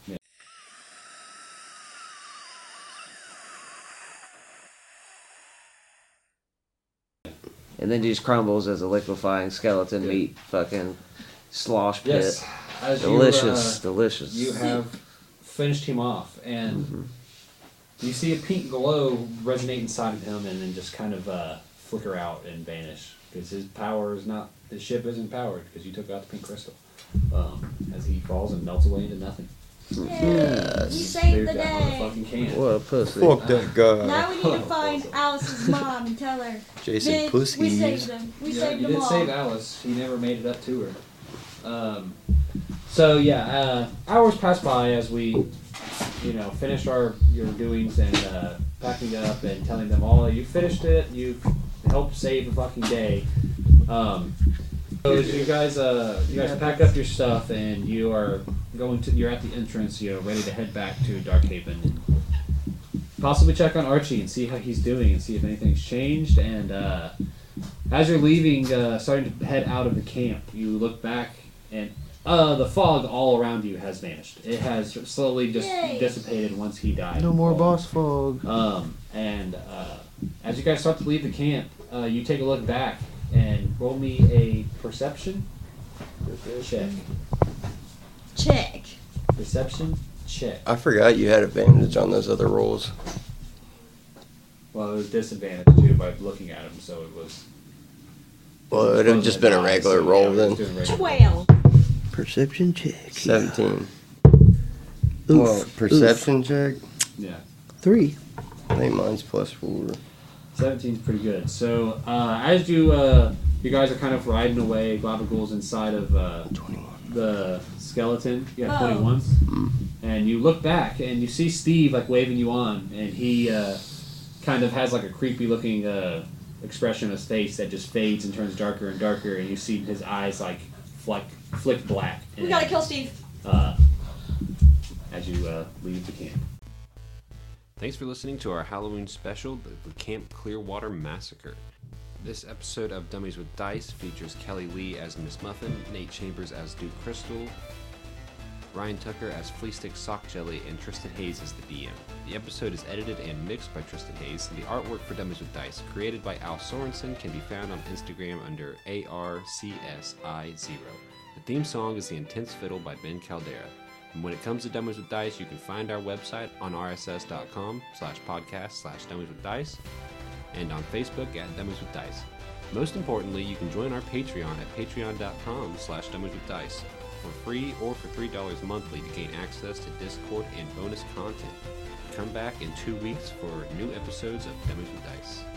And then just crumbles as a liquefying skeleton Yeah. meat fucking slosh pit. Yes. As Delicious, You, uh, delicious. you have finished him off, and Mhm. you see a pink glow resonate inside of him, and then just kind of uh, flicker out and vanish because his power is not. His ship isn't powered because you took out the pink crystal. Um, as he falls and melts away into nothing. Yay! We You saved the that day. motherfucking can. What a pussy. Fuck that guy. Now we need to find Alice's mom and tell her. Jason "Bitch, Pussies. we saved them. We yeah, saved you them did all. save Alice. He never made it up to her. Um, so yeah, uh, hours pass by as we you know, finish our your doings and uh, packing up and telling them all you finished it, you helped save the fucking day. Um, so as you guys, uh, you guys pack up your stuff and you are going to, you're at the entrance, you know, ready to head back to Darkhaven and possibly check on Archie and see how he's doing and see if anything's changed. And uh, as you're leaving, uh, starting to head out of the camp, you look back and uh, the fog all around you has vanished. It has slowly just Yay. dissipated once he died. No more boss fog. Um, and uh, as you guys start to leave the camp, uh, you take a look back and roll me a perception check. Check. Perception check. I forgot you had advantage on those other rolls. Well, it was disadvantaged too by looking at him, so it was. Well, it would have just been a regular So, roll yeah, then. it was doing regular. Twelve. Perception check. seventeen. Oof. Well, perception check? Yeah. Three. I think mine's plus four. seventeen's pretty good. So, uh, as you uh, you guys are kind of riding away, Glabagul's inside of uh, twenty-one. the skeleton. You got Oh. twenty-ones. And you look back and you see Steve like waving you on, and he uh, kind of has like a creepy looking uh, expression on his face that just fades and turns darker and darker, and you see his eyes like flick, flick black. We And, gotta kill Steve. uh, as you uh, leave the camp. Thanks for listening to our Halloween special, the, the Camp Clearwater Massacre. This episode of Dummies with Dice features Kelly Lee as Miss Muffin, Nate Chambers as Duke Crystal, Ryan Tucker as Flea Stick Sock Jelly, and Tristan Hayes as the D M. The episode is edited and mixed by Tristan Hayes, and the artwork for Dummies with Dice, created by Al Sorensen, can be found on Instagram under A R C S I zero. The theme song is The Intense Fiddle by Ben Caldera. And when it comes to Dummies with Dice, you can find our website on rss.com slash podcast slash Dummies with Dice, and on Facebook at Dummies with Dice. Most importantly, you can join our Patreon at patreon.com slash Dummies with Dice for free or for three dollars monthly to gain access to Discord and bonus content. Come back in two weeks for new episodes of Dummies with Dice.